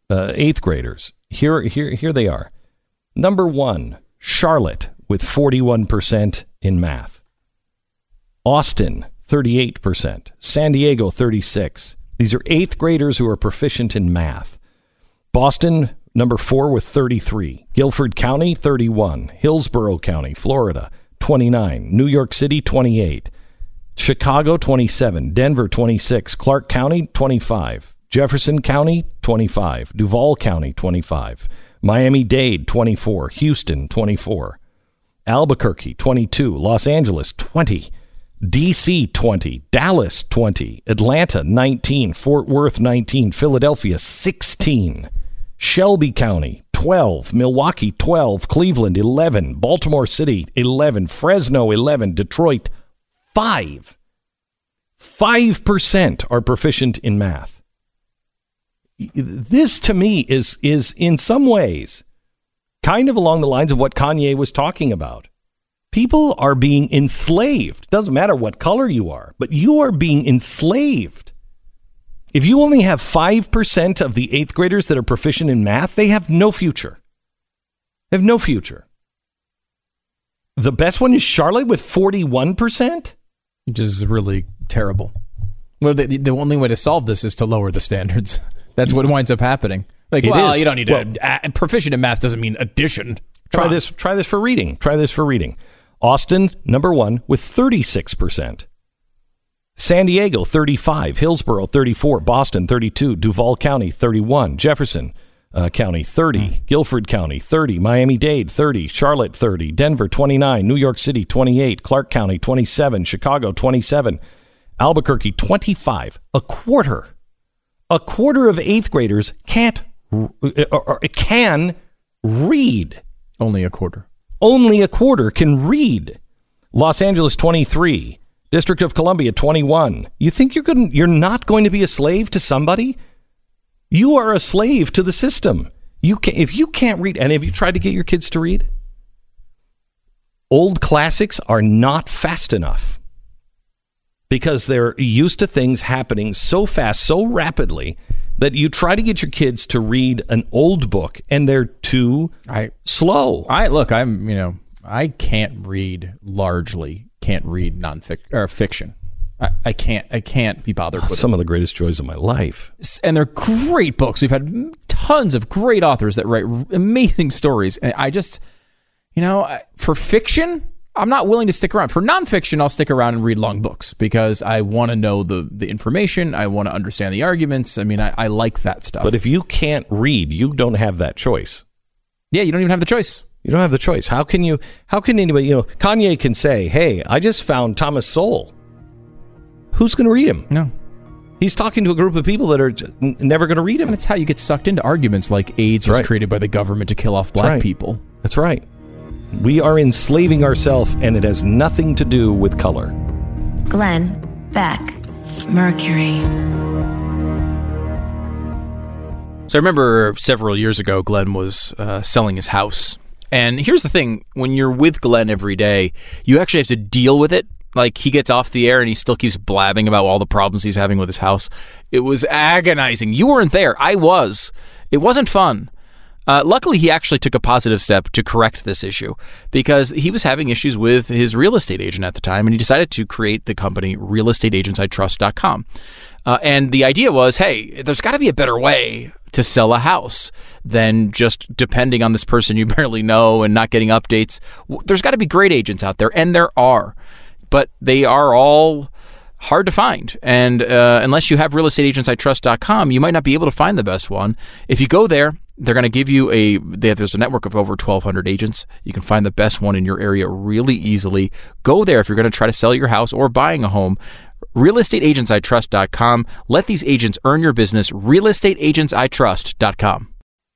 here they are. Number 1, Charlotte, with 41% in math. Austin, 38%. San Diego, 36%. These are eighth graders who are proficient in math. Boston, number 4 with 33. Guilford County, 31. Hillsborough County, Florida, 29. New York City, 28. Chicago, 27. Denver, 26. Clark County, 25. Jefferson County, 25. Duval County, 25. Miami-Dade, 24. Houston, 24. Albuquerque, 22. Los Angeles, 20. D.C., 20. Dallas, 20. Atlanta, 19. Fort Worth, 19. Philadelphia, 16. Shelby County, 12. Milwaukee, 12. Cleveland, 11. Baltimore City, 11. Fresno, 11. Detroit, 5. 5% are proficient in math. This, to me, is in some ways kind of along the lines of what Kanye was talking about. People are being enslaved. Doesn't matter what color you are, but you are being enslaved. If you only have 5% of the 8th graders that are proficient in math, they have no future. They have no future. The best one is Charlotte with 41%? Which is really terrible. Well, the only way to solve this is to lower the standards. That's what winds up happening. Like, well, you don't need to. Proficient in math doesn't mean addition. Try this for reading. Try this for reading. Austin, number 1, with 36%. San Diego, 35. Hillsborough, 34. Boston, 32. Duval County, 31. Jefferson County, 30. Guilford County, 30. Miami-Dade, 30. Charlotte, 30. Denver, 29. New York City, 28. Clark County, 27. Chicago, 27. Albuquerque, 25. A quarter of 8th graders can read. Only a quarter. Only a quarter can read. Los Angeles, 23. District of Columbia, 21. You think you're not going to be a slave to somebody? You are a slave to the system. If you can't read, and have you tried to get your kids to read? Old classics are not fast enough because they're used to things happening so fast, so rapidly, that you try to get your kids to read an old book and they're too slow. I can't read nonfiction or fiction. I can't be bothered with some of the greatest joys of my life. And they're great books. We've had tons of great authors that write amazing stories. And I just, for fiction, I'm not willing to stick around. For nonfiction, I'll stick around and read long books because I want to know the information. I want to understand the arguments. I mean, I like that stuff. But if you can't read, you don't have that choice. Yeah, you don't even have the choice. You don't have the choice. How can anybody, Kanye can say, hey, I just found Thomas Sowell. Who's going to read him? No. He's talking to a group of people that are never going to read him. And it's how you get sucked into arguments like AIDS was created by the government to kill off black people. That's right. We are enslaving ourselves, and it has nothing to do with color. Glenn Beck, Mercury. So I remember several years ago, Glenn was selling his house. And here's the thing. When you're with Glenn every day, you actually have to deal with it. Like, he gets off the air and he still keeps blabbing about all the problems he's having with his house. It was agonizing. You weren't there. I was. It wasn't fun. Luckily, he actually took a positive step to correct this issue because he was having issues with his real estate agent at the time, and he decided to create the company realestateagentsitrust.com. And the idea was, hey, there's got to be a better way to sell a house than just depending on this person you barely know and not getting updates. There's got to be great agents out there, and there are. But they are all hard to find. And unless you have realestateagentsitrust.com, you might not be able to find the best one. If you go there, they're going to give you there's a network of over 1,200 agents. You can find the best one in your area really easily. Go there if you're going to try to sell your house or buying a home. realestateagentsitrust.com. Let these agents earn your business. realestateagentsitrust.com.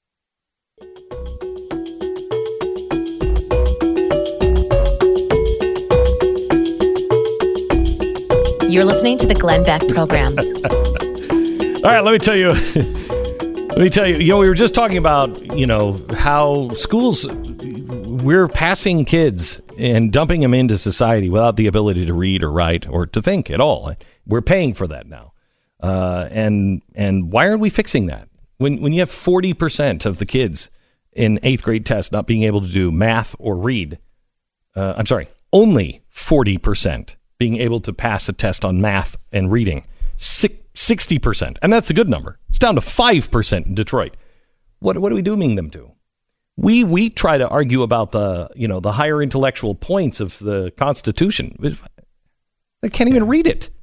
You're listening to the Glenn Beck Program. All right, let me tell you, we were just talking about, how schools, we're passing kids and dumping them into society without the ability to read or write or to think at all. We're paying for that now. And why aren't we fixing that? When you have 40% of the kids in 8th grade tests not being able to do math or read, only 40% being able to pass a test on math and reading, 60%. And that's a good number. It's down to 5% in Detroit. What are we doing them to? We try to argue about the higher intellectual points of the Constitution. They can't even read it.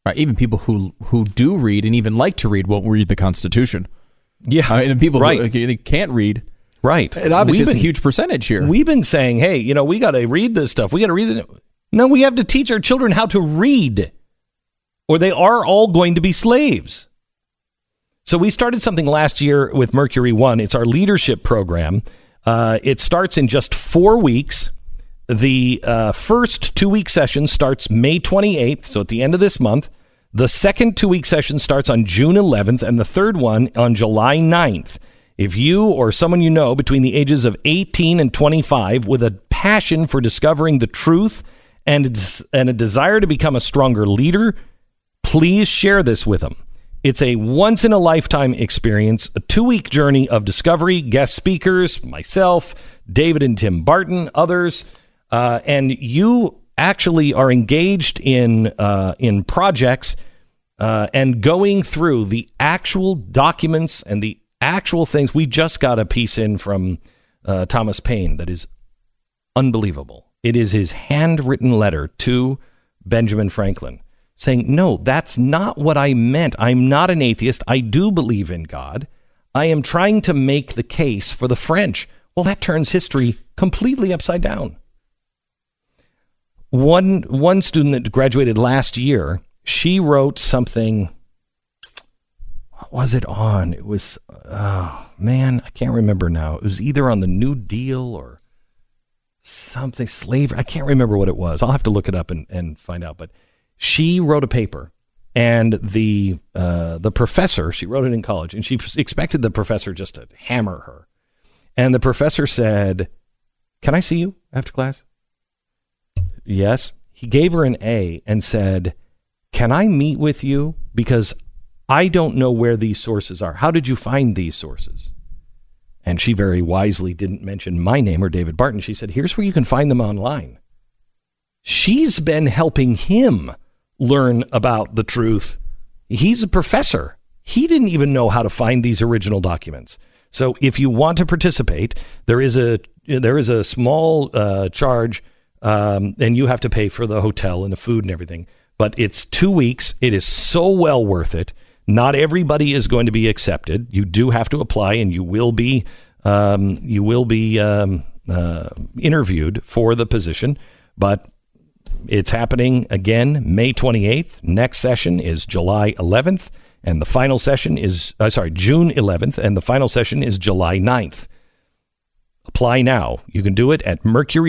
Right. Even people who do read and even like to read won't read the Constitution. Yeah. And people right. who they can't read. Right. And obviously it's a huge percentage here. We've been saying, hey, we got to read this stuff. We got to read it. No, we have to teach our children how to read, or they are all going to be slaves. So we started something last year with Mercury One. It's our leadership program. It starts in just 4 weeks. The first 2-week session starts May 28th, so at the end of this month. The second 2-week session starts on June 11th, and the third one on July 9th. If you or someone you know between the ages of 18 and 25 with a passion for discovering the truth and a desire to become a stronger leader, please share this with them. It's a once-in-a-lifetime experience, a 2-week journey of discovery, guest speakers, myself, David and Tim Barton, others, and you actually are engaged in projects and going through the actual documents and the actual things. We just got a piece in from Thomas Paine that is unbelievable. It is his handwritten letter to Benjamin Franklin saying, no, that's not what I meant. I'm not an atheist. I do believe in God. I am trying to make the case for the French. Well, that turns history completely upside down. One student that graduated last year, she wrote something. What was it on? It was, oh man, I can't remember now. It was either on the New Deal or something, slavery. I can't remember what it was. I'll have to look it up and find out. But she wrote a paper, and the professor, she wrote it in college, and she expected the professor just to hammer her. And the professor said, "Can I see you after class?" Yes. He gave her an A and said, "Can I meet with you? Because I don't know where these sources are. How did you find these sources?" And she very wisely didn't mention my name or David Barton. She said, "Here's where you can find them online." She's been helping him learn about the truth. He's a professor. He didn't even know how to find these original documents. So if you want to participate, there is a small charge, and you have to pay for the hotel and the food and everything. But it's 2 weeks. It is so well worth it. Not everybody is going to be accepted. You do have to apply, and you will be interviewed for the position. But it's happening again May 28th. Next session is July 11th, and the final session is June 11th, and the final session is July 9th. Apply now. You can do it at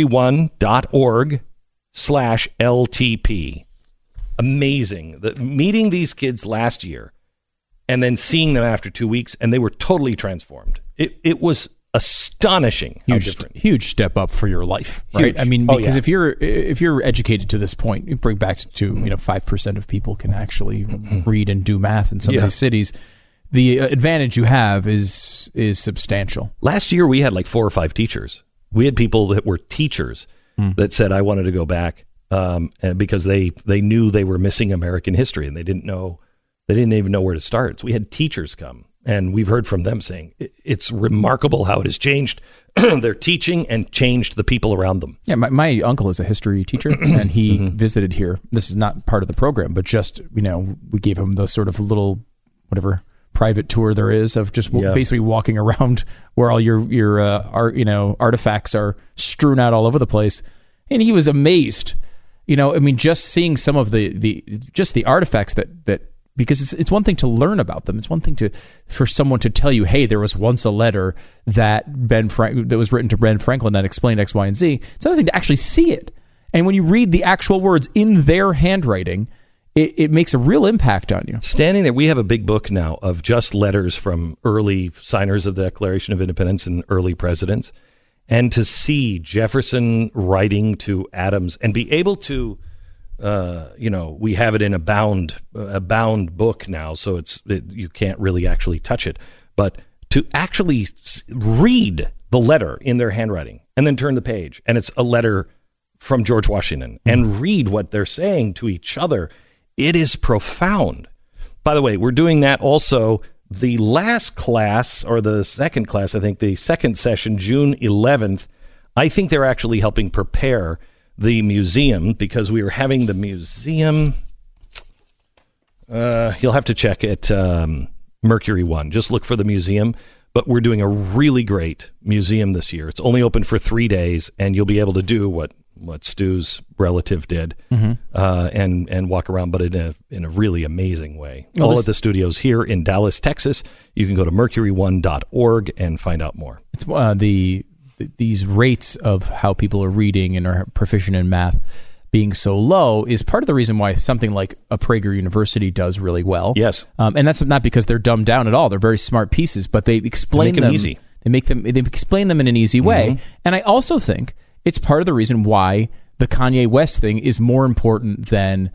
mercury1.org/LTP. Amazing. Meeting these kids last year and then seeing them after 2 weeks, and they were totally transformed. It was astonishing how different. Huge step up for your life, right? Huge. I mean, because if you're educated to this point, you bring back to 5% of people can actually read and do math in some of these cities. The advantage you have is substantial. Last year, we had like 4 or 5 teachers. We had people that were teachers that said, "I wanted to go back," because they knew they were missing American history, and they didn't even know where to start. So we had teachers come, and we've heard from them saying it's remarkable how it has changed their teaching and changed the people around them. Yeah, my uncle is a history teacher, and he visited here. This is not part of the program, but just we gave him the sort of little whatever private tour there is of just basically walking around where all your artifacts are strewn out all over the place, and he was amazed. Just seeing some of the artifacts that because it's one thing to learn about them. It's one thing for someone to tell you, hey, there was once a letter that was written to Ben Franklin that explained X, Y, and Z. It's another thing to actually see it. And when you read the actual words in their handwriting, it makes a real impact on you. Standing there, we have a big book now of just letters from early signers of the Declaration of Independence and early presidents. And to see Jefferson writing to Adams and be able to, we have it in a bound book now, so you can't really actually touch it. But to actually read the letter in their handwriting and then turn the page, and it's a letter from George Washington, and read what they're saying to each other, it is profound. By the way, we're doing that also. The last class, or the second class, I think the second session, June 11th, I think they're actually helping prepare the museum, because we were having the museum. You'll have to check at Mercury One. Just look for the museum. But we're doing a really great museum this year. It's only open for 3 days, and you'll be able to do what Stu's relative did, and walk around, but in a really amazing way. All at the studios here in Dallas, Texas. You can go to mercury1.org and find out more. It's these rates of how people are reading and are proficient in math being so low is part of the reason why something like a Prager University does really well. Yes. And that's not because they're dumbed down at all. They're very smart pieces, but they explain them easy. They explain them in an easy way. And I also think it's part of the reason why the Kanye West thing is more important than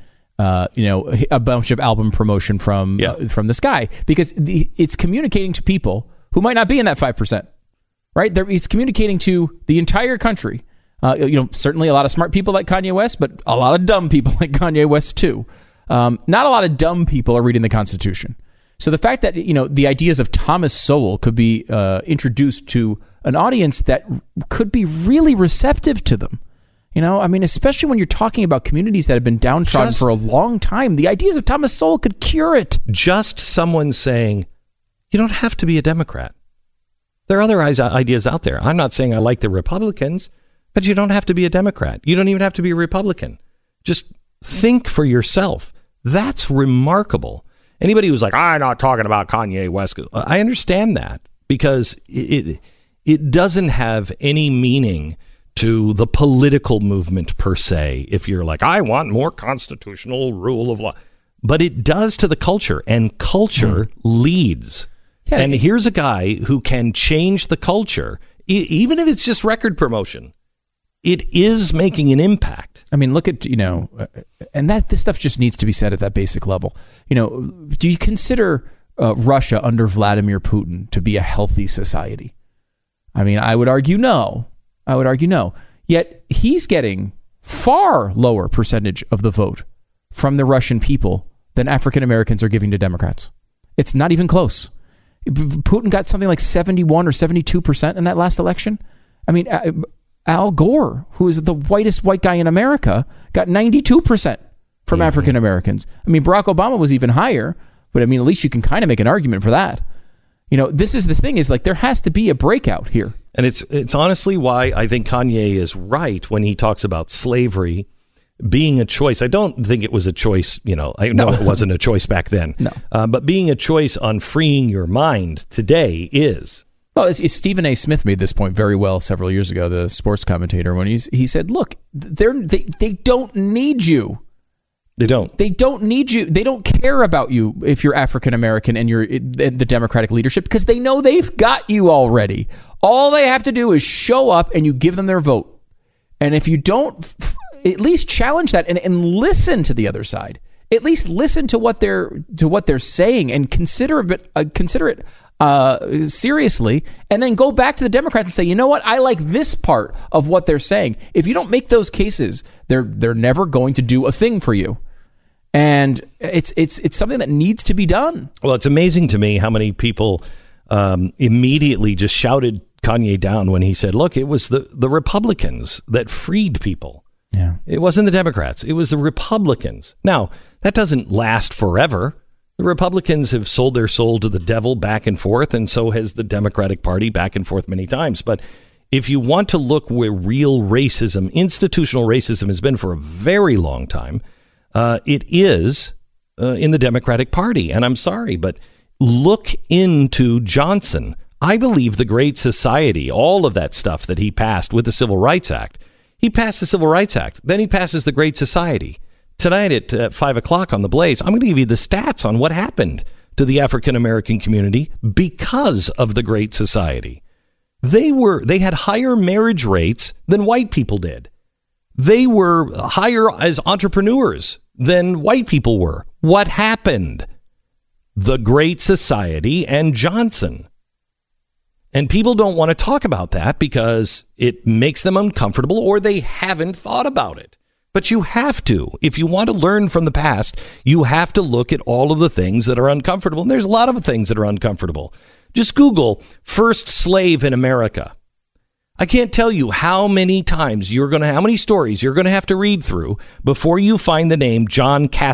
a bunch of album promotion from this guy, because it's communicating to people who might not be in that 5%. Right? It's communicating to the entire country. Certainly a lot of smart people like Kanye West, but a lot of dumb people like Kanye West too. Not a lot of dumb people are reading the Constitution. So the fact that, the ideas of Thomas Sowell could be introduced to an audience that could be really receptive to them. Especially when you're talking about communities that have been downtrodden for a long time, the ideas of Thomas Sowell could cure it. Just someone saying, you don't have to be a Democrat. There are other ideas out there. I'm not saying I like the Republicans, but you don't have to be a Democrat. You don't even have to be a Republican. Just think for yourself. That's remarkable. Anybody who's like, I'm not talking about Kanye West, I understand that, because it doesn't have any meaning to the political movement per se. If you're like, I want more constitutional rule of law, but it does to the culture, and culture leads. Yeah, and here's a guy who can change the culture, even if it's just record promotion. It is making an impact. I mean, look at, and this stuff just needs to be said at that basic level. Do you consider Russia under Vladimir Putin to be a healthy society? I mean, I would argue no. Yet he's getting far lower percentage of the vote from the Russian people than African Americans are giving to Democrats. It's not even close. Putin got something like 71 or 72% in that last election. I mean, Al Gore, who is the whitest white guy in America, got 92% from African Americans. I mean, Barack Obama was even higher, but at least you can kind of make an argument for that. This is the thing, is like there has to be a breakout here. And it's honestly why I think Kanye is right when he talks about slavery being a choice. I don't think it was a choice, I know it wasn't a choice back then. No. But being a choice on freeing your mind today is. Well, Stephen A. Smith made this point very well several years ago, the sports commentator, when he said, look, they don't need you. They don't. They don't need you. They don't care about you if you're African American and you're in the Democratic leadership, because they know they've got you already. All they have to do is show up and you give them their vote. And if you don't, at least challenge that and listen to the other side. At least listen to what they're saying and consider it seriously, and then go back to the Democrats and say, you know what, I like this part of what they're saying. If you don't make those cases, they're never going to do a thing for you. And it's something that needs to be done. Well, it's amazing to me how many people immediately just shouted Kanye down when he said, look, it was the Republicans that freed people. Yeah. It wasn't the Democrats. It was the Republicans. Now, that doesn't last forever. The Republicans have sold their soul to the devil back and forth, and so has the Democratic Party back and forth many times. But if you want to look where real racism, institutional racism, has been for a very long time, it is in the Democratic Party. And I'm sorry, but look into Johnson. I believe the Great Society, all of that stuff that he passed with the Civil Rights Act. He passed the Civil Rights Act. Then he passes the Great Society. Tonight at 5 o'clock on The Blaze, I'm going to give you the stats on what happened to the African-American community because of the Great Society. They had higher marriage rates than white people did. They were higher as entrepreneurs than white people were. What happened? The Great Society and Johnson. And people don't want to talk about that because it makes them uncomfortable, or they haven't thought about it. But you have to. If you want to learn from the past, you have to look at all of the things that are uncomfortable. And there's a lot of things that are uncomfortable. Just Google first slave in America. I can't tell you how many times how many stories you're going to have to read through before you find the name John Kasser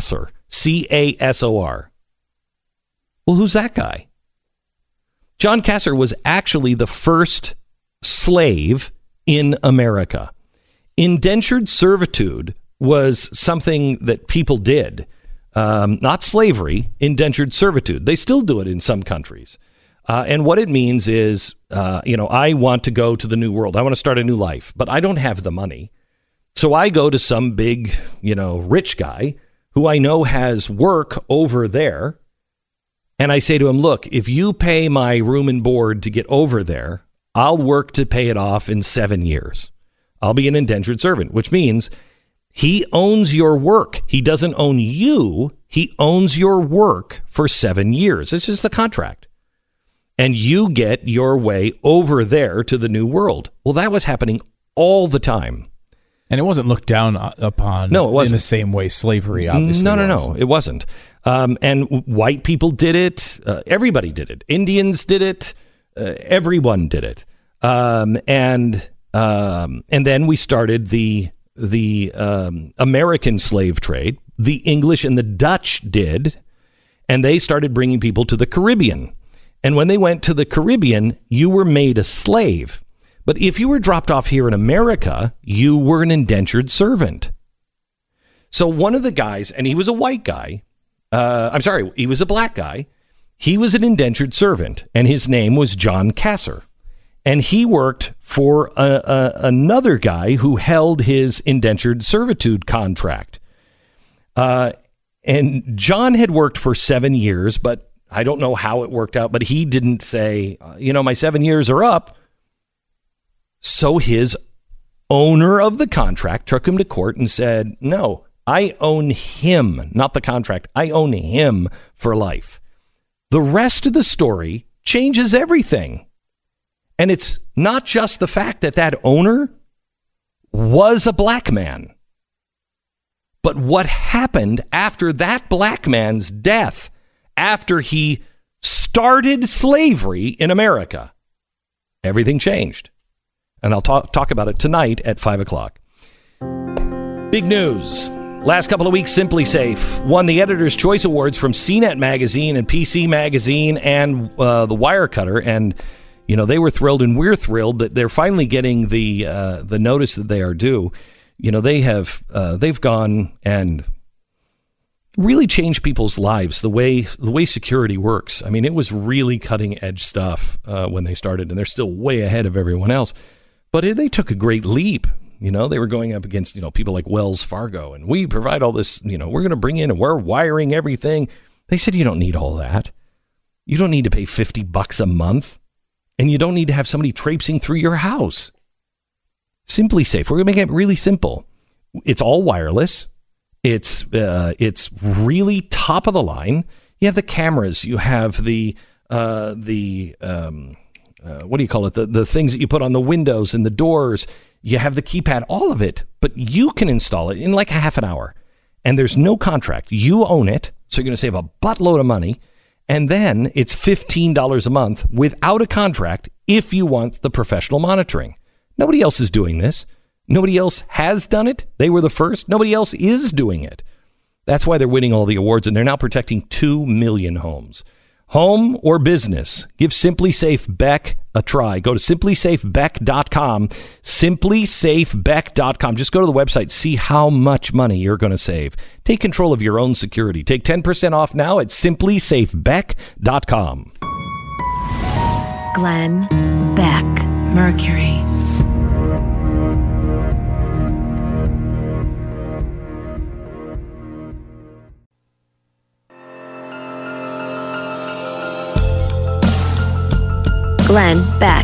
Casor. Well, who's that guy? John Casor was actually the first slave in America. Indentured servitude was something that people did. Not slavery, indentured servitude. They still do it in some countries. And what it means is, I want to go to the New World. I want to start a new life, but I don't have the money. So I go to some big, rich guy who I know has work over there. And I say to him, look, if you pay my room and board to get over there, I'll work to pay it off in 7 years. I'll be an indentured servant, which means he owns your work. He doesn't own you. He owns your work for 7 years. It's just the contract. And you get your way over there to the New World. Well, that was happening all the time. And it wasn't looked down upon in the same way slavery, obviously. No, it wasn't. And white people did it. Everybody did it. Indians did it. Everyone did it. And then we started the American slave trade. The English and the Dutch did. And they started bringing people to the Caribbean. And when they went to the Caribbean, you were made a slave. But if you were dropped off here in America, you were an indentured servant. So one of the guys, and he was a white guy, he was a black guy. He was an indentured servant, and his name was John Casor. And he worked for another guy who held his indentured servitude contract. And John had worked for 7 years, but I don't know how it worked out, but he didn't say, my 7 years are up. So his owner of the contract took him to court and said, no, I own him, not the contract. I own him for life. The rest of the story changes everything. And it's not just the fact that that owner was a black man, but what happened after that black man's death, after he started slavery in America. Everything changed. And I'll talk about it tonight at 5 o'clock. Big news. Last couple of weeks, Simply Safe won the Editor's Choice Awards from CNET Magazine and PC Magazine and the Wirecutter. And, they were thrilled, and we're thrilled that they're finally getting the notice that they are due. They've gone and really changed people's lives, the way security works. I mean, it was really cutting edge stuff when they started, and they're still way ahead of everyone else. But they took a great leap. They were going up against, people like Wells Fargo, and we provide all this, we're going to bring in and we're wiring everything. They said, you don't need all that. You don't need to pay $50 a month, and you don't need to have somebody traipsing through your house. Simply Safe. We're going to make it really simple. It's all wireless. It's really top of the line. You have the cameras. You have the what do you call it? The things that you put on the windows and the doors. You have the keypad, all of it, but you can install it in like a half an hour, and there's no contract. You own it, so you're going to save a buttload of money, and then it's $15 a month without a contract if you want the professional monitoring. Nobody else is doing this. Nobody else has done it. They were the first. Nobody else is doing it. That's why they're winning all the awards, and they're now protecting 2 million homes. Home or business, give Simply Safe Beck a try. Go to simplysafebeck.com, simplysafebeck.com. Just go to the website, see how much money you're going to save. Take control of your own security. Take 10% off now at simplysafebeck.com. Glenn Beck, Mercury. Glenn Beck.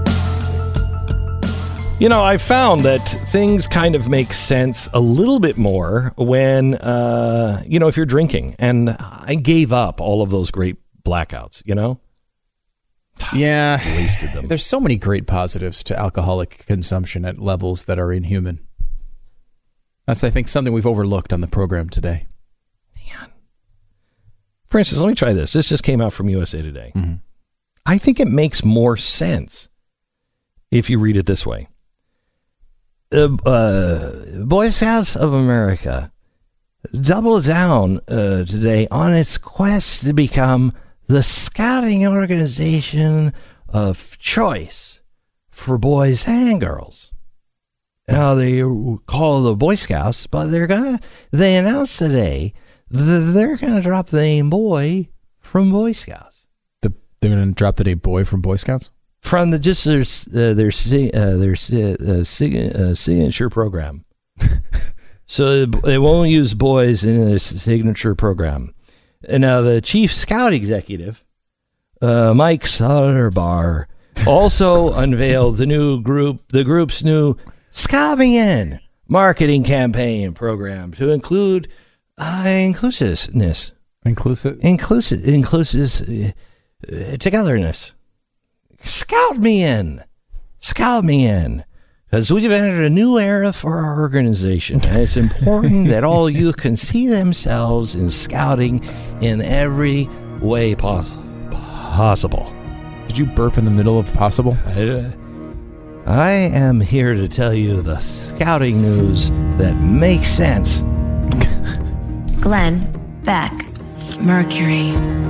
I found that things kind of make sense a little bit more when, if you're drinking. And I gave up all of those great blackouts, Yeah. Wasted them. There's so many great positives to alcoholic consumption at levels that are inhuman. That's, I think, something we've overlooked on the program today. Man. For instance, let me try this. This just came out from USA Today. Mm-hmm. I think it makes more sense if you read it this way. Boy Scouts of America doubled down today on its quest to become the scouting organization of choice for boys and girls. Now, they call the Boy Scouts, but they announced today that they're going to drop the name boy from Boy Scouts. They're going to drop the name boy from Boy Scouts? From their signature program. So they won't use boys in their signature program. And now the chief scout executive, Mike Soderbar, also unveiled the group's new Scout Me In marketing campaign program to include inclusiveness. Togetherness. Scout me in. Because we've entered a new era for our organization, and it's important that all youth can see themselves in scouting in every way possible. Did you burp in the middle of possible? I am here to tell you the scouting news that makes sense. Glenn Beck, Mercury.